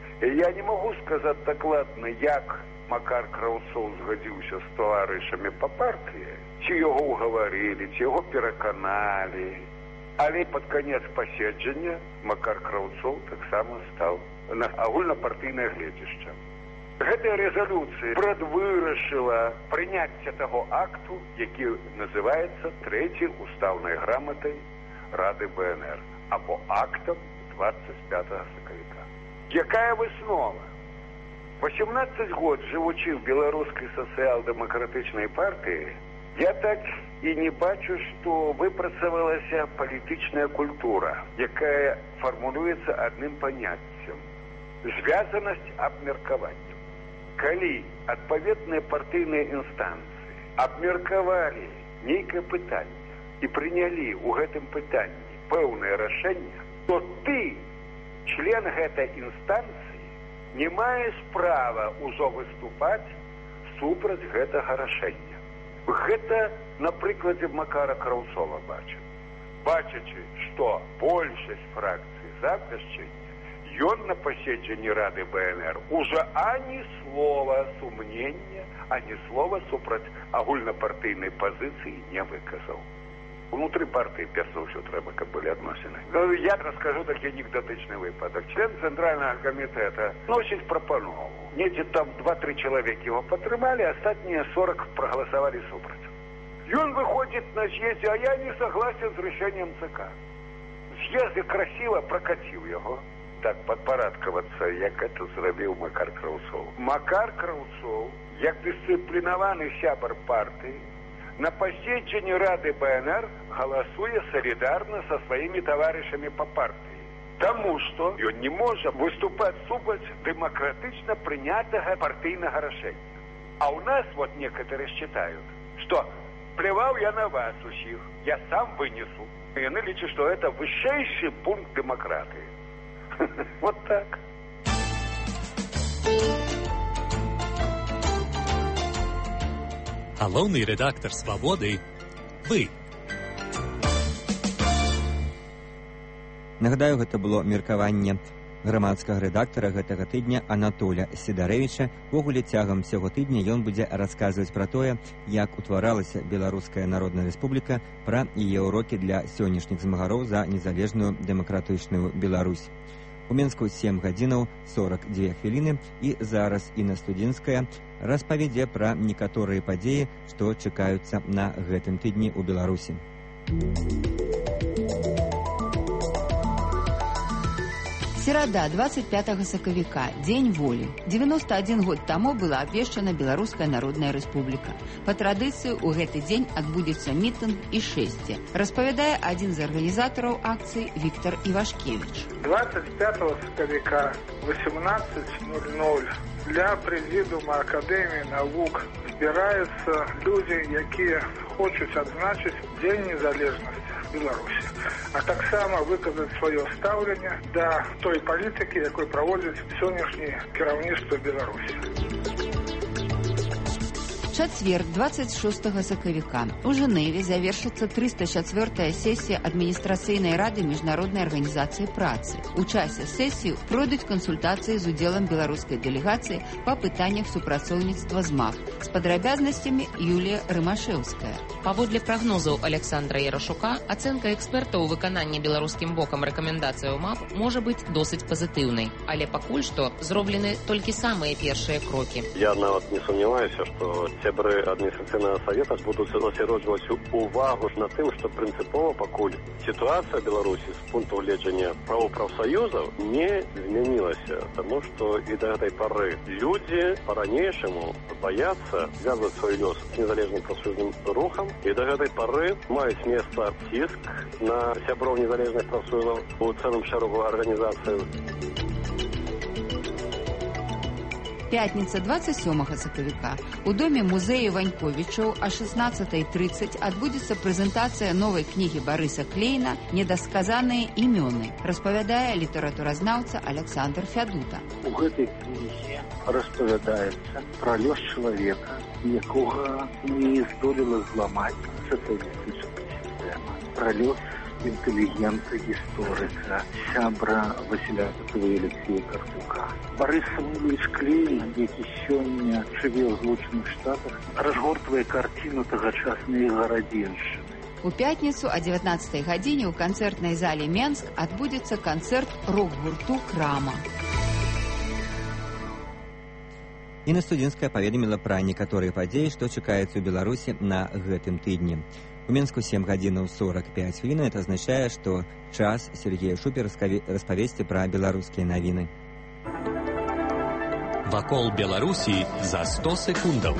Я не могу сказаць дакладна, як Макар Краўцоў згадзіўся з таварышамі па партыі, ці яго ўгаварылі, ці яго пераканалі. Але пад канец паседжання Макар Краўцоў таксама стаў на агульнапартыйнае гледзішча. Гэтая рэзалюцыя прадвырашыла прыняцце таго акту, які называецца трэцяй устаўнай граматай Рады бэ эн эр, або актам двадцать пятого сакавіка. Якая выснова? восемнадцать год жывучы ў беларускай сацыял-дэмакратычнай партыі, я так і не бачу, што выпрацавалася палітычная культура, якая фармулюецца адным паняццем – звязанасць абмеркавання. Калі адпаведныя партыйныя інстанцыі абмеркавалі нейкае пытанне і прынялі ў гэтым пытанні пэўнае рашэнне, то ты, член гэтай інстанцыі, не маеш права ўжо выступаць супраць гэтага рашэння. Гэта на прыкладзе Макара Краўцова бачым. Бачачы, што большасць фракцыі за абвяшчэнне, ён на паседжанні Рады бэ эн эр уже ані слова сумнення, ані слова супраць агульнапартыйнай пазіцыі не выказаў. Унутры партыі, перш за ўсё, трэба, каб былі адносіны. Ну, я раскажу такі анекдотычны выпадак. Член цэнтральнага камітэта носіць прапанову. Недзе там два-тры чалавекі яго падтрымалі, астатнія сорок прагаласавалі супраць. Ён выходзіць на з'ездзе, а я не согласен з рашэннем цэ ка. З'езд красіва пракаціў яго. Так падпарадкавацца, як это зрабіў Макар Краўцоў. Макар Краўцоў, як дысцыплінаваны сябар партыі, на паседжанні Рады бэ эн эр галасуе салідарна са сваімі таварышамі па партыі. Таму што ён не можа выступаць супраць дэмакратычна прынятага партыйнага рашэння. А ў нас вот некаторые считают, што плеваў я на вас усіх, я сам вынесу. І яны лічаць, што это вышэйшы пункт дэмакратыі. Вот так. Галоўны рэдактар «Свабоды» – вы. Нагадаю, гэта было меркаванне грамадскага рэдактара гэтага тыдня Анатоля Сідарэвіча. Вогуле цягам сяго тыдня ён будзе расказваць пра тое, як утваралася Беларуская Народная Рэспубліка, пра яе ўрокі для сённяшніх змагароў за незалежную дэмакратычную Беларусь. У Менску сем гадзінаў сорок дзве хвіліны і зараз Інна Студзінская распавядзе пра некаторыя падзеі, што чакаюцца на гэтым тыдні ў Беларусі. Серада, двадцать пятого сакавіка, Дзень волі. девяносто один год таму была абвешчана Беларуская Народная Рэспубліка. Па традыцыі ў гэты дзень адбудзецца мітынг і шэсце. Распавядае адзін з арганізатараў акцыі Віктор Івашкевіч. двадцать пятого сакавіка, восемнадцать ноль ноль, для прэзідыума Акадэміі навук збіраюцца людзі, якія хочуць адзначыць Дзень незалежнасці Беларусі, а таксама выказаць сваё стаўленне да той палітыкі, якой праводзіць сённяшняе кіраўніцтва Беларусі. Чацвер, двадцать шостого сакавіка. У Жэневе завершыцца трыста чацвёртая сесія адміністрацыйнай рады міжнароднай арганізацыі працы. У часе сесіі пройдуць кансультацыі з удзелам беларускай дэлегацыі па пытаннях супрацоўніцтва з МАП. З падрабязнасцямі Юлія Рымашэўская. Паводле прагнозаў Александра Ярашука, ацэнка экспертаў у выкананні беларускім бокам рэкамендацыяў МАП можа быць досыць пазітыўнай, але пакуль што зроблены толькі самыя першыя крокі. Я нават не сумняваюся, што сябры адміністрацыйнага савета будуць асяроджваць увагу на тым, што прынцыпова пакуль сітуацыя Беларусі з пункту гледжання правоў прафсаюзаў не змянілася, таму што і да гэтай пары людзі па-ранейшаму баяцца звязваць свой лёс з незалежным прафсаюзным рухам, і да гэтай пары маюць месца ціск на сяброў незалежных прафсаюзаў у цэлым шэрагу арганізацый. Пятница двадцать сёмага сакавіка. У доме музея Ваньковічаў о шестнадцатай тридцать адбудзецца прэзентацыя новай кнігі Барыса Клейна «Недасказаныя імёны», распавядае літаратуразнаўца Александр Фядута. У гэтай кнізе распавядаецца пра лёс чалавека, якога не здолела зламаць сацыялістычная сістэма, пра лёс інтэлігента, гісторыка, сябра Васіля Петова і Алексея Картука. Барыс Самуйлович Клейн, які сёння жыве ў Злучаных Штатах, разгортвае карціну тагачаснай гарадзеншчыны. У пятніцу о дзевятнаццатай гадзіне ў канцэртнай зале Менск адбудзецца канцэрт рок-гурту «Крама». Інна Студзінская паведаміла пра некаторыя падзеі, што чакаецца ў Беларусі на гэтым тыдні. У Мінску сем гадзінаў сорок пять хвілін. Это азначае, што час Сергея Шупе распавесці пра беларускія навіны. Вакол Беларусі за сто секундаў.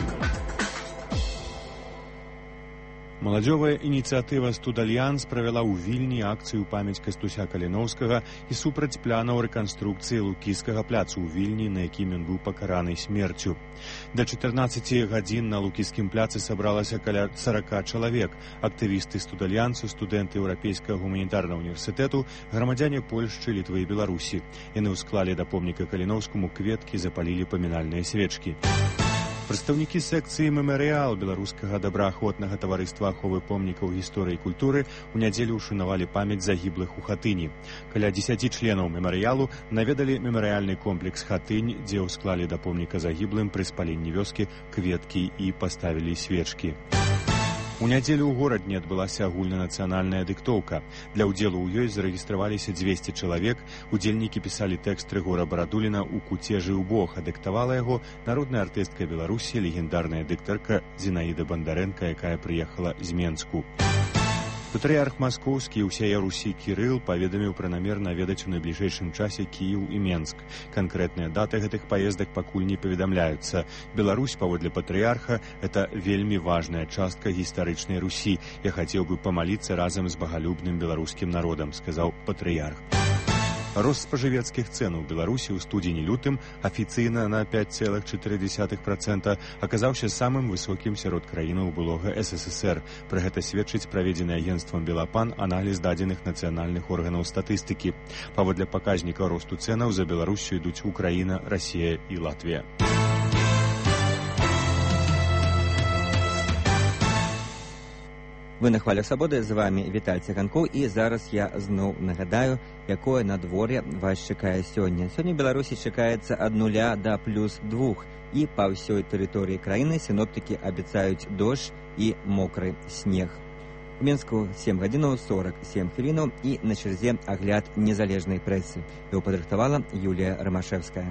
Маладзёвая ініцыятыва «Студальянс» правяла ў Вільні акцыю памяць Кастуся Каліноўскага і супраць планаў рэканструкцыі Лукійскага пляцу ў Вільні, на якім ён быў пакараны смерцю. Да чатырнаццаці гадзін на Лукійскім пляцы сабралася каля сорока чалавек. Актывісты «Студальянсу», студэнты Еўрапейскага гуманітарнага універсітэту, грамадзяне Польшчы, Літвы і Беларусі. Яны ўсклалі да помніка Каліноўскаму кветкі, запалілі памінальныя свечкі. Прадстаўнікі секцыі «Мемарыял» беларускага добраахвотнага таварыства аховы помнікаў гісторыі і культуры ў нядзелю ўшанавалі памяць загіблых у Хатыні. Каля дзесяці членаў «Мемарыялу» наведалі мемарыяльны комплекс «Хатынь», дзе ўсклалі да помніка загіблым пры спаленні вёскі кветкі і паставілі свечкі. У нядзелю ў горадні адбылася агульнанацыянальная дыктоўка. Для ўдзелу ў ёй зарэгістраваліся дзвесце чалавек. Удзельнікі пісалі тэкст Рыгора Барадуліна «У куце жыў Бог», а дыктавала яго народная артыстка Беларусі, легендарная дыктарка Зінаіда Бандарэнка, якая прыехала з Менску. Патрыярх Маскоўскі і ўсяе Русі Кірыл паведаміў пра намер наведаць у найбліжэйшым часе Кіеў і Менск. Канкрэтныя даты гэтых паездак пакуль не паведамляюцца. Беларусь, паводле патрыярха, это вельмі важная частка гістарычнай Русі. Я хацеў бы памаліцца разам з багалюбным беларускім народам, сказаў патрыярх. Рост спажывецкіх цэн у Беларусі ў студзені-лютым афіцыйна на пять целых четыре десятых процента аказаўся самым высокім сярод краінаў былога эс эс эс эр. Пра гэта сведчыць праведзены агенцтвам «Белапан» аналіз дадзеных нацыянальных органаў статыстыкі. Паводле паказніка росту цэнаў за Беларусю ідуць Украіна, Расія і Латвія. Вы на хвалях свабоды, з вами Віталь Цыганкоў, і зараз я зноў нагадаю, якое надвор'е вас чакае сёння. Сёння ў Беларусі чакаецца ад нуля да плюс двух, і па ўсёй тэрыторыі краіны сіноптыкі абяцаюць дождж і мокры снег. У Мінску сем гадзінаў сорок сем хвілінаў, і на чарзе агляд незалежнай прэсы. Яго падрыхтавала Юлія Рамашэвская.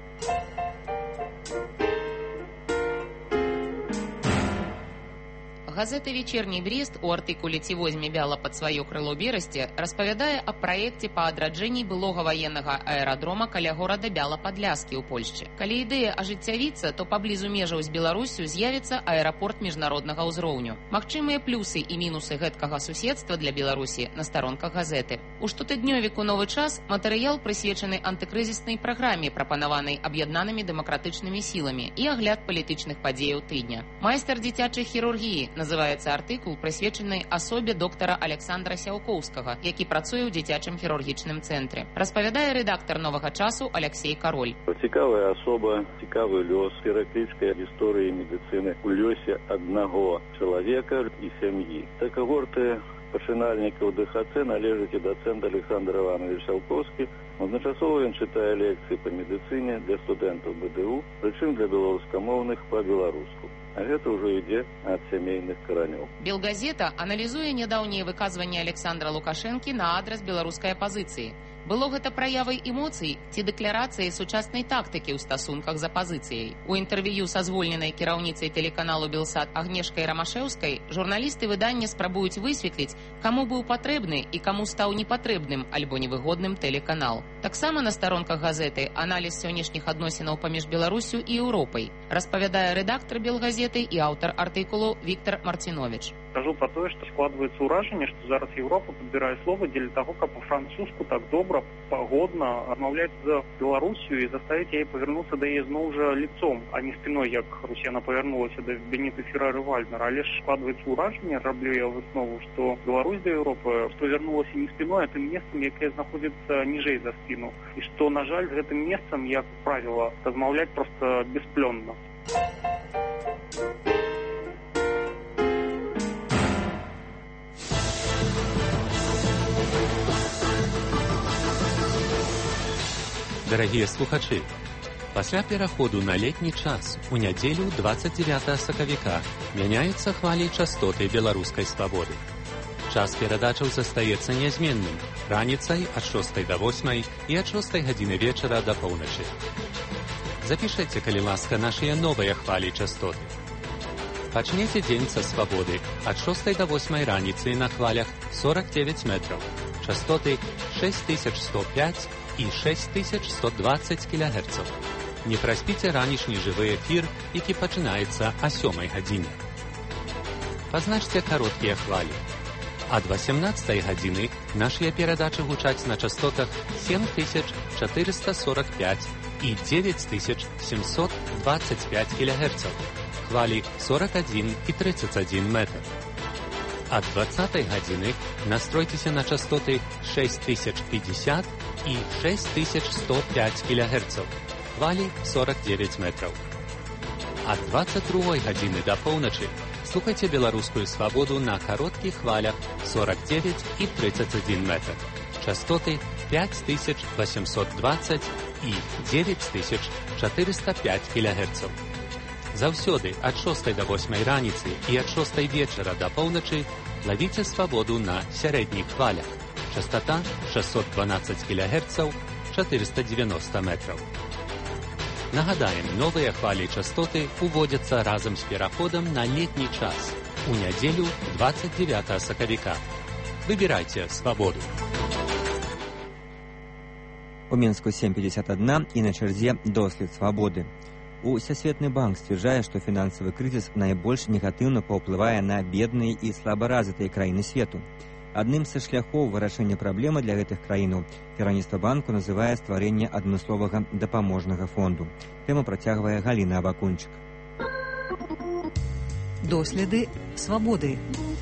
Газета «Вечерний Брест» у артыкуле «Ці возьме Бяла под сваё крыло Берасці» распавядае аб праекце па адраджэнні былога ваеннага аэрадрома каля горада Бяла-Падляскі ў Польшчы. Калі ідэя ажыццявіцца, то паблізу межаў з Беларусю з'явіцца аэрапорт міжнароднага ўзроўню. Магчымыя плюсы і мінусы гэткага суседства для Беларусі на старонках газеты. У штотыднёвіку «Новы час» матэрыял прысвечаны антыкрызіснай праграме, прапанаванай аб'яднанымі дэмакратычнымі сіламі, і агляд палітычных падзеяў тыдня. Майстар дзіцячай хірургіі называецца артыкул, прысвечаны асобе доктара Александра Сяўкоўскага, які працуе ў дзіцячым хірургічным цэнтры. Распавядае рэдактар «Новага часу» Алексей Кароль. Цікавая асоба, цікавы лёс, пераклічка гісторыі медыцыны ў лёсе аднаго чалавека і сям'і. Да когорты пачынальнікаў дэ ха цэ належыць і дацэнт Александр Іванович Сяўкоўскі. Адначасова ён чытае лекцыі па медыцыне для студэнтаў бэ дэ у, прычым для беларускамоўных па-беларуску. А гэта ўжо ідзе ад сямейных каранёў. Белгазета аналізуе нядаўнія выказванні Александра Лукашэнкі на адрас беларускай апазіцыі. Было гэта праявай эмоцый ці дэкларацыяй сучаснай тактыкі ў стасунках з апазіцыяй. У інтэрв'ю са звольненай кіраўніцай тэлеканалу «Белсат» Агнешкай Рамашэўскай журналісты выдання спрабуюць высветліць, каму быў патрэбны і каму стаў непатрэбным альбо невыгодным тэлеканал. Таксама на старонках газеты аналіз сённяшніх адносінаў паміж Беларусю і Еўропай, распавядае рэдактар Белгазеты і аўтар артыкулу Віктор Марціновіч. Скажу про то, что складывается уражение, что зараз Европа подбирает слово для того, как по-французску так добро, погодно размовлять за Белоруссию и заставить ей повернуться до ей знову же лицом, а не спиной, як Русіна повернулася до Беніта Феррера Вальнера. Але ж складывается уражение, роблю я выснову, что Беларусь до Европы повернулась не спиной, а тем местом, яке находится ниже за спину. И что, на жаль, с этим местом, як правило, размовлять просто беспленно. Дорогие слухачи, пасля пераходу на летний час у нядзелю двадцать девятого сакавіка мяняюцца хвалі частоты беларускай свабоды. Час перадачаў застаецца нязменным раніцай ад шостай да восьмай і ад шостай гадзіны вечара да поўначы. Запішайце, калі ласка, нашыя новыя хвалі частоты. Пачнеце дзень са свабоды ад шостай да восьмай раніцы на хвалях сорок девять метров, частоты шесть тысяч сто пять і шесть тысяч сто двадцать кілогерцаў. Не праспіце ранішні жывы эфір, які пачынаецца о сёмай гадзіне. Пазначце кароткія хвалі. Ад восемнадцатай гадзіны нашыя перадачы гучаць на частотах семь тысяч четыреста сорок пять і девять тысяч семьсот двадцать пять кілогерцаў. Хвалі сорок один і тридцать один метр. Ад двадцатай гадзіны настройцеся на частоты шесть тысяч пятьдесят і шесть тысяч сто пять кілогерцаў. Хвалі сорок девять метров. Ад двадцать другой гадзіны да поўначы слухайце беларускую свабоду на кароткіх хвалях сорок девять і тридцать один метр. Частоты пять тысяч восемьсот двадцать і девять тысяч четыреста пять кілогерцаў. Заўсёды ад шостай да восьмай раніцы і ад шостай вечара да поўначы лавіце свабоду на сярэдніх хвалях. Частота шестьсот двенадцать кілогерцаў, четыреста девяносто метров. Нагадаем, новыя хвалі частоты уводзяцца разам з пераходам на летні час у нядзелю двадцать девятого сакавіка. Выбірайце свабоду. У Мінску сем пятьдесят один і на чарзе дослед свабоды. Усесветны банк сцвярджае, што фінансавы крызіс найбольш негатыўна паўплывае на бедныя і слабаразвітыя краіны свету. Адным са шляхоў вырашэння праблемы для гэтых краінаў кіраўніцтва банку называе стварэнне адмысловага дапаможнага фонду. Тэму працягвае Галіна Абакунчык. Доследы свабоды.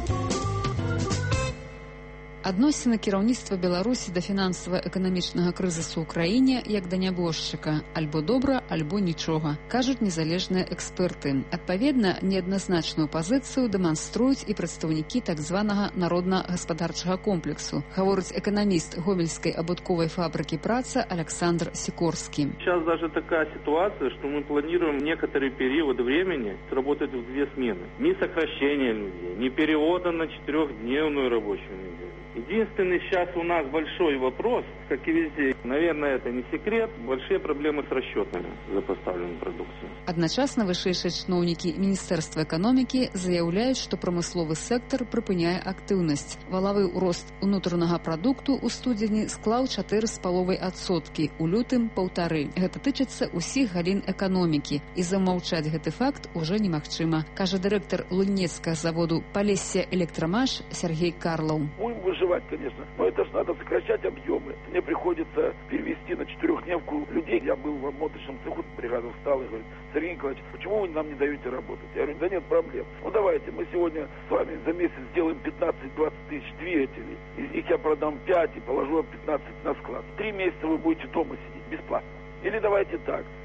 Адносіны кіраўніцтва Беларусі да фінансава-эканамічнага крызісу ў краіне як да нябожчыка, альбо добра, альбо нічога, кажуць незалежныя эксперты. Адпаведна, неадназначную пазіцыю дэманструюць і прадстаўнікі так званага народна-гаспадарчага комплексу, гаворыць эканаміст Гомельскай абутковай фабрыкі «Праца» Александр Сикорский. Сейчас даже такая ситуация, что мы планируем некоторый период времени работать в две смены. Ни сокращения людей, ни перевода на четырехдневную рабочую неделю. Единственный сейчас у нас большой вопрос, как и везде, наверное, это не секрет, большие проблемы с расчетами за поставленную продукцию. Адначасна вышэйшыя чыноўнікі Міністэрства эканомікі заяўляюць, што прамысловы сектор прыпыняе актыўнасць. Валавы ўрост унутранага прадукту ў студзені склаў чатыры з паловай адсоткі, у лютым паўтары. Гэта тычыцца ўсіх галін эканомікі, і замаўчаць гэты факт уже немагчыма, кажа дырэктар лунецкага заводу «Полесье Электромаш» Сергей Карлов. Выживать, конечно, но это же надо сокращать объемы. Мне приходится перевести на четырехдневку людей. Я был в обмоточном цеху, бригада встала и говорит: Сергей Николаевич, почему вы нам не даете работать? Я говорю: да нет проблем. Ну давайте, мы сегодня с вами за месяц сделаем пятнадцать-двадцать тысяч двигателей. Из них я продам пять и положу пятнадцать на склад. Три месяца вы будете дома сидеть бесплатно. Или давайте так,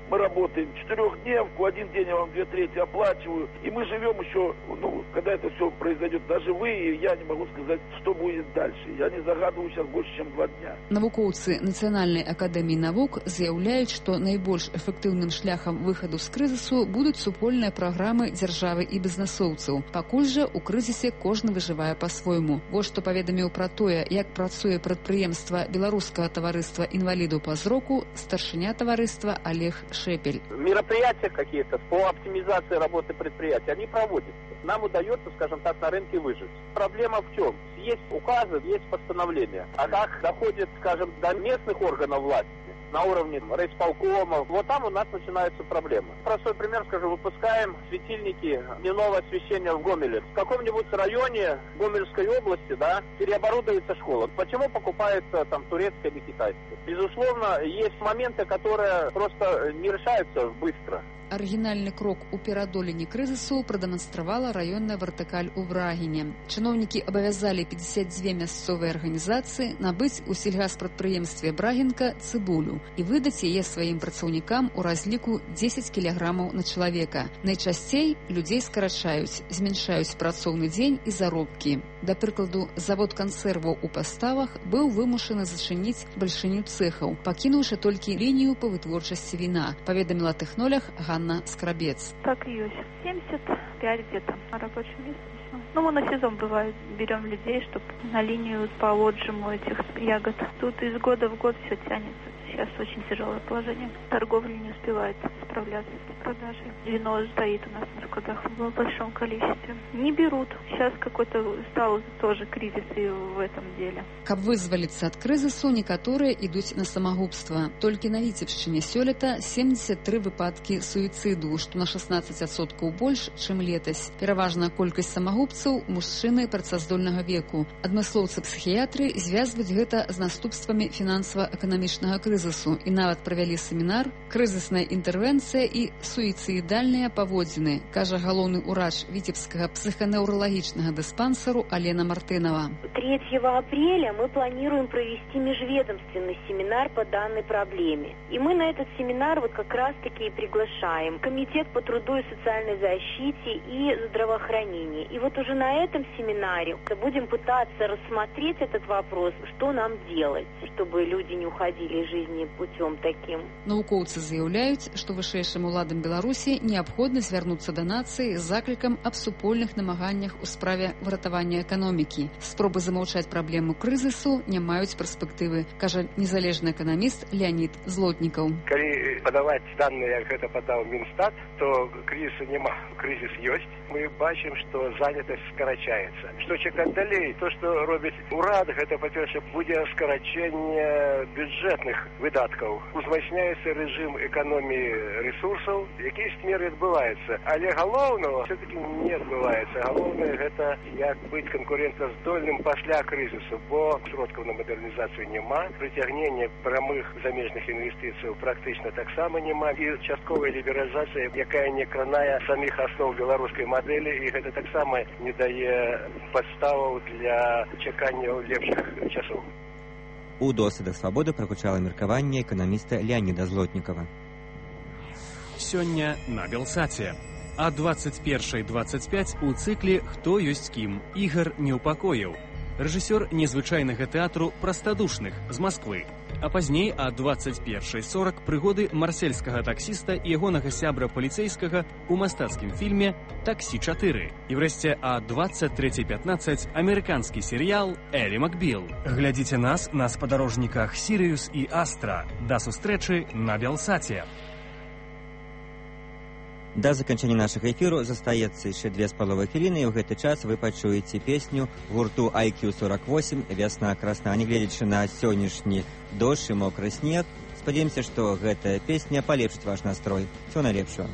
Мы работаем четырехдневку, один день я вам две трети оплачиваю. И мы живем еще, ну, когда это все произойдет, даже вы и я не могу сказать, что будет дальше. Я не загадываю сейчас больше, чем два дня. Навукоўцы Нацыянальнай акадэміі навук заяўляюць, што найбольш эфектыўным шляхам выхаду з крызісу будуць супольныя праграмы дзяржавы і бізнесоўцаў. Пакуль жа у крызісе кожны выжывае па-свойму. Вось што паведаміў пра тое, як працуе прадпрыемства беларускага таварыства інвалідаў па зроку старшыня таварыства Олег Шепель. Мероприятия какие-то по оптимизации работы предприятия, они проводятся. Нам удается, скажем так, на рынке выжить. Проблема в чем? Есть указы, есть постановления. А как доходит, скажем, до местных органов власти, на уровне райисполкомов, вот там у нас начинаются проблемы. Простой пример скажу, выпускаем светильники дневного освещения в Гомеле. В каком-нибудь районе Гомельской области, да, переоборудуется школа. Почему покупается там турецкая или китайская? Безусловно, есть моменты, которые просто не решаются быстро. Арыгінальны крок у пераадоленні крызісу прадэманстравала раённая вертыкаль у Брагіне. Чыноўнікі абавязалі пятьдесят две мясцовыя арганізацыі набыць у сельгаспрадпрыемстве Брагінка цыбулю і выдаць яе сваім працаўнікам у разліку дзесяць кілаграмаў на чалавека. Найчасцей людзей скарачаюць, змяншаюць працоўны дзень і заробкі. Да прыкладу, завод кансерваў у Паставах быў вымушаны зачыніць бальшыню цэхаў, пакінуўшы толькі лінію па вытворчасці віна, паведаміла тэхнолог Ганна Скрабец. Так и есть. семьдесят пять где-то на рабочем месте. Ну, мы на сезон, бывает, берем людей, чтобы на линию по отжиму этих ягод. Тут из года в год все тянется. Сейчас очень тяжелое положение. Торговля не успевает справляться с продажей. Вино стоит у нас на складах в большом количестве. Не берут. Сейчас какой-то стал тоже кризис и в этом деле. Каб вызваліцца ад крызісу, некаторыя ідуць на самагубства. Толькі на Віцебшчыне сёлета семьдесят три выпадкі суіцыду, што на шестнадцать адсоткаў больш, чым летась. Пераважная колькасць самагубцаў мужчыны працаздольнага веку. Адмыслоўцы псіхіятры звязваюць гэта з наступствамі фінансава-эканамічнага крызісу і нават правялі семінар «Крызісная інтэрвенцыя і суіцыдальныя паводзіны», кажа галоўны ўрач Віцебскага псіханеўралагічнага дыспансеру Алена Мартынова. третьего апреля мы планируем провести межведомственный семинар по данной проблеме. И мы на этот семинар вот как раз-таки и приглашаем Комитет по труду и социальной защите и здравоохранению. И вот уже на этом семинаре будем пытаться рассмотреть этот вопрос, что нам делать, чтобы люди не уходили из жизни путем таким. Навукоўцы заяўляюць, што вышэйшым уладам Беларусі неабходна звярнуцца да нацыі з заклікам аб супольных намаганнях у справе выратавання эканомікі. Спробы замаўчаць праблему крызісу не маюць перспектывы, кажа незалежны эканаміст Леонид Злотнікаў. Калі падаваць даныя, як гэта падаў Мінстат, то крызісу няма, крызіс ёсць. Мы бачым, што занятасць скарачаецца. Што чакаць далей? То, што робіць урад, гэта, па-першае, будзе скарачэнне бюджэтных выдаткаў. Узмацняецца рэжым эканоміі рэсурсаў, якісь меры адбываюцца. Але галоўнага все-таки не адбываецца. Галоўнае гэта як быць канкурэнтаздольным пасля крызісу, бо сродкаў на мадэрнізацыю няма, прыцягнення прамых замежных інвестыцыяў практычна таксама няма, і частковая лібералізацыя, якая не кранае саміх аснов беларускай мадэлі, і гэта таксама не дае падставаў для чакання лепшых часоў. У досведах свабоды прагучала меркаванне эканаміста Леоніда Злотнікава. Сёння на Белсаце. А двадцать першай двадцать пять у цыкле «Хто ёсць кім» Ігар Неўпакоеў, рэжысёр незвычайнага тэатру «Прастадушных» з Масквы. А пазней а двадцать першай сорок прыгоды марсельскага таксіста і ягонага сябра паліцейскага у мастацкім фільме «Таксі чатыры». І врэшце а двадцать трэцяй пятнаццаць амерыканскі серыял «Элі Макбіл». Глядзіце нас на спадарожніках «Сірыюс» і «Астра». Да сустрэчы на Белсаце. Да заканчэння нашага эфіру застаецца яшчэ две з паловай хвіліны, і ў гэты час вы пачуеце песню гурту ай кью сорок восемь «Вясна красна». Нягледзячы на сённяшні дождж і мокры снег, спадзяёмся, што гэтая песня палепшыць ваш настрой. Всё найлепшого.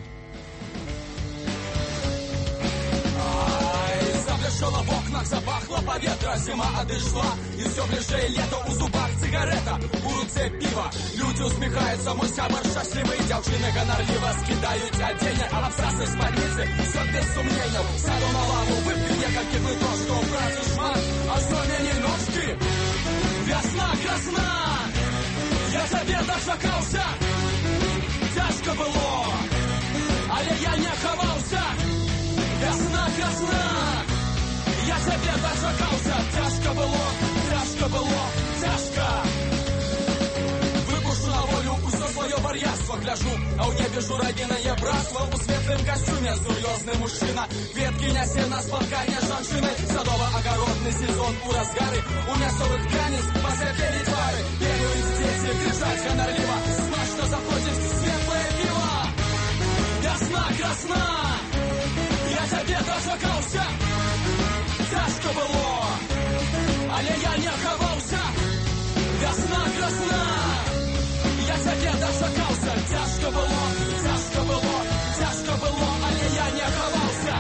Запляшала в окнах, запахло поветра, зима одышла, и все ближе лето, у зубах цигарета, у руце пиво. Люди усміхаються, мой сябар щасливий, дівчини гонорливо скидають одіння, а абстрасы з больницы, все без сумненияв. Сяду на лаву, выпью некалькі глоток, что працы шмат, а зонені ножки. Весна красна, я тебе дочекался, тяжко цяжка было, але я не хаваўся. Вясна, вясна, я цябе дачакаўся. Цяжка было, цяжка было, цяжка. Выпушу на волю усё сваё вар'яцтва, гляжу, а ў небе журавінае братства. У светлым касцюме сур'ёзны мужчына, кветкі нясе на спатканне з жанчынай. Садова-агародны сезон у разгары, у мясцовых п'яніц пасвятлелі твары. Бегаюць дзеці, крычаць ганарліва, смачна заходзіць светлае піва. Вясна, красна, я цябе дачакаўся. Цяжка было, але я не хаваўся. Вясна, красна, я цябе дачакаўся. Цяжка было, цяжка было, цяжка было, але я не хаваўся.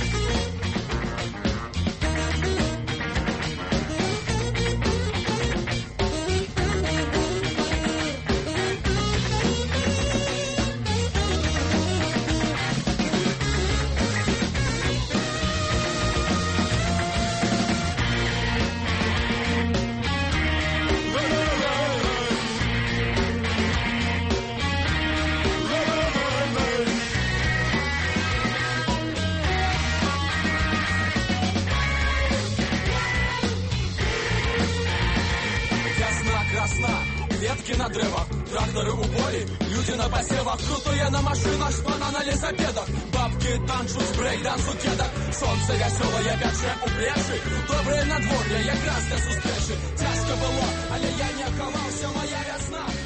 Ветки на древах, тракторы у полі, люди на посевах, крутые на машинах, шпана на лесопедах, бабки танчут с брейк-дансу кедок, солнце веселое пяче у плечі, доброе надворье, якраз для сустрэчы. Цяжка было, але я не хаваўся, моя весна.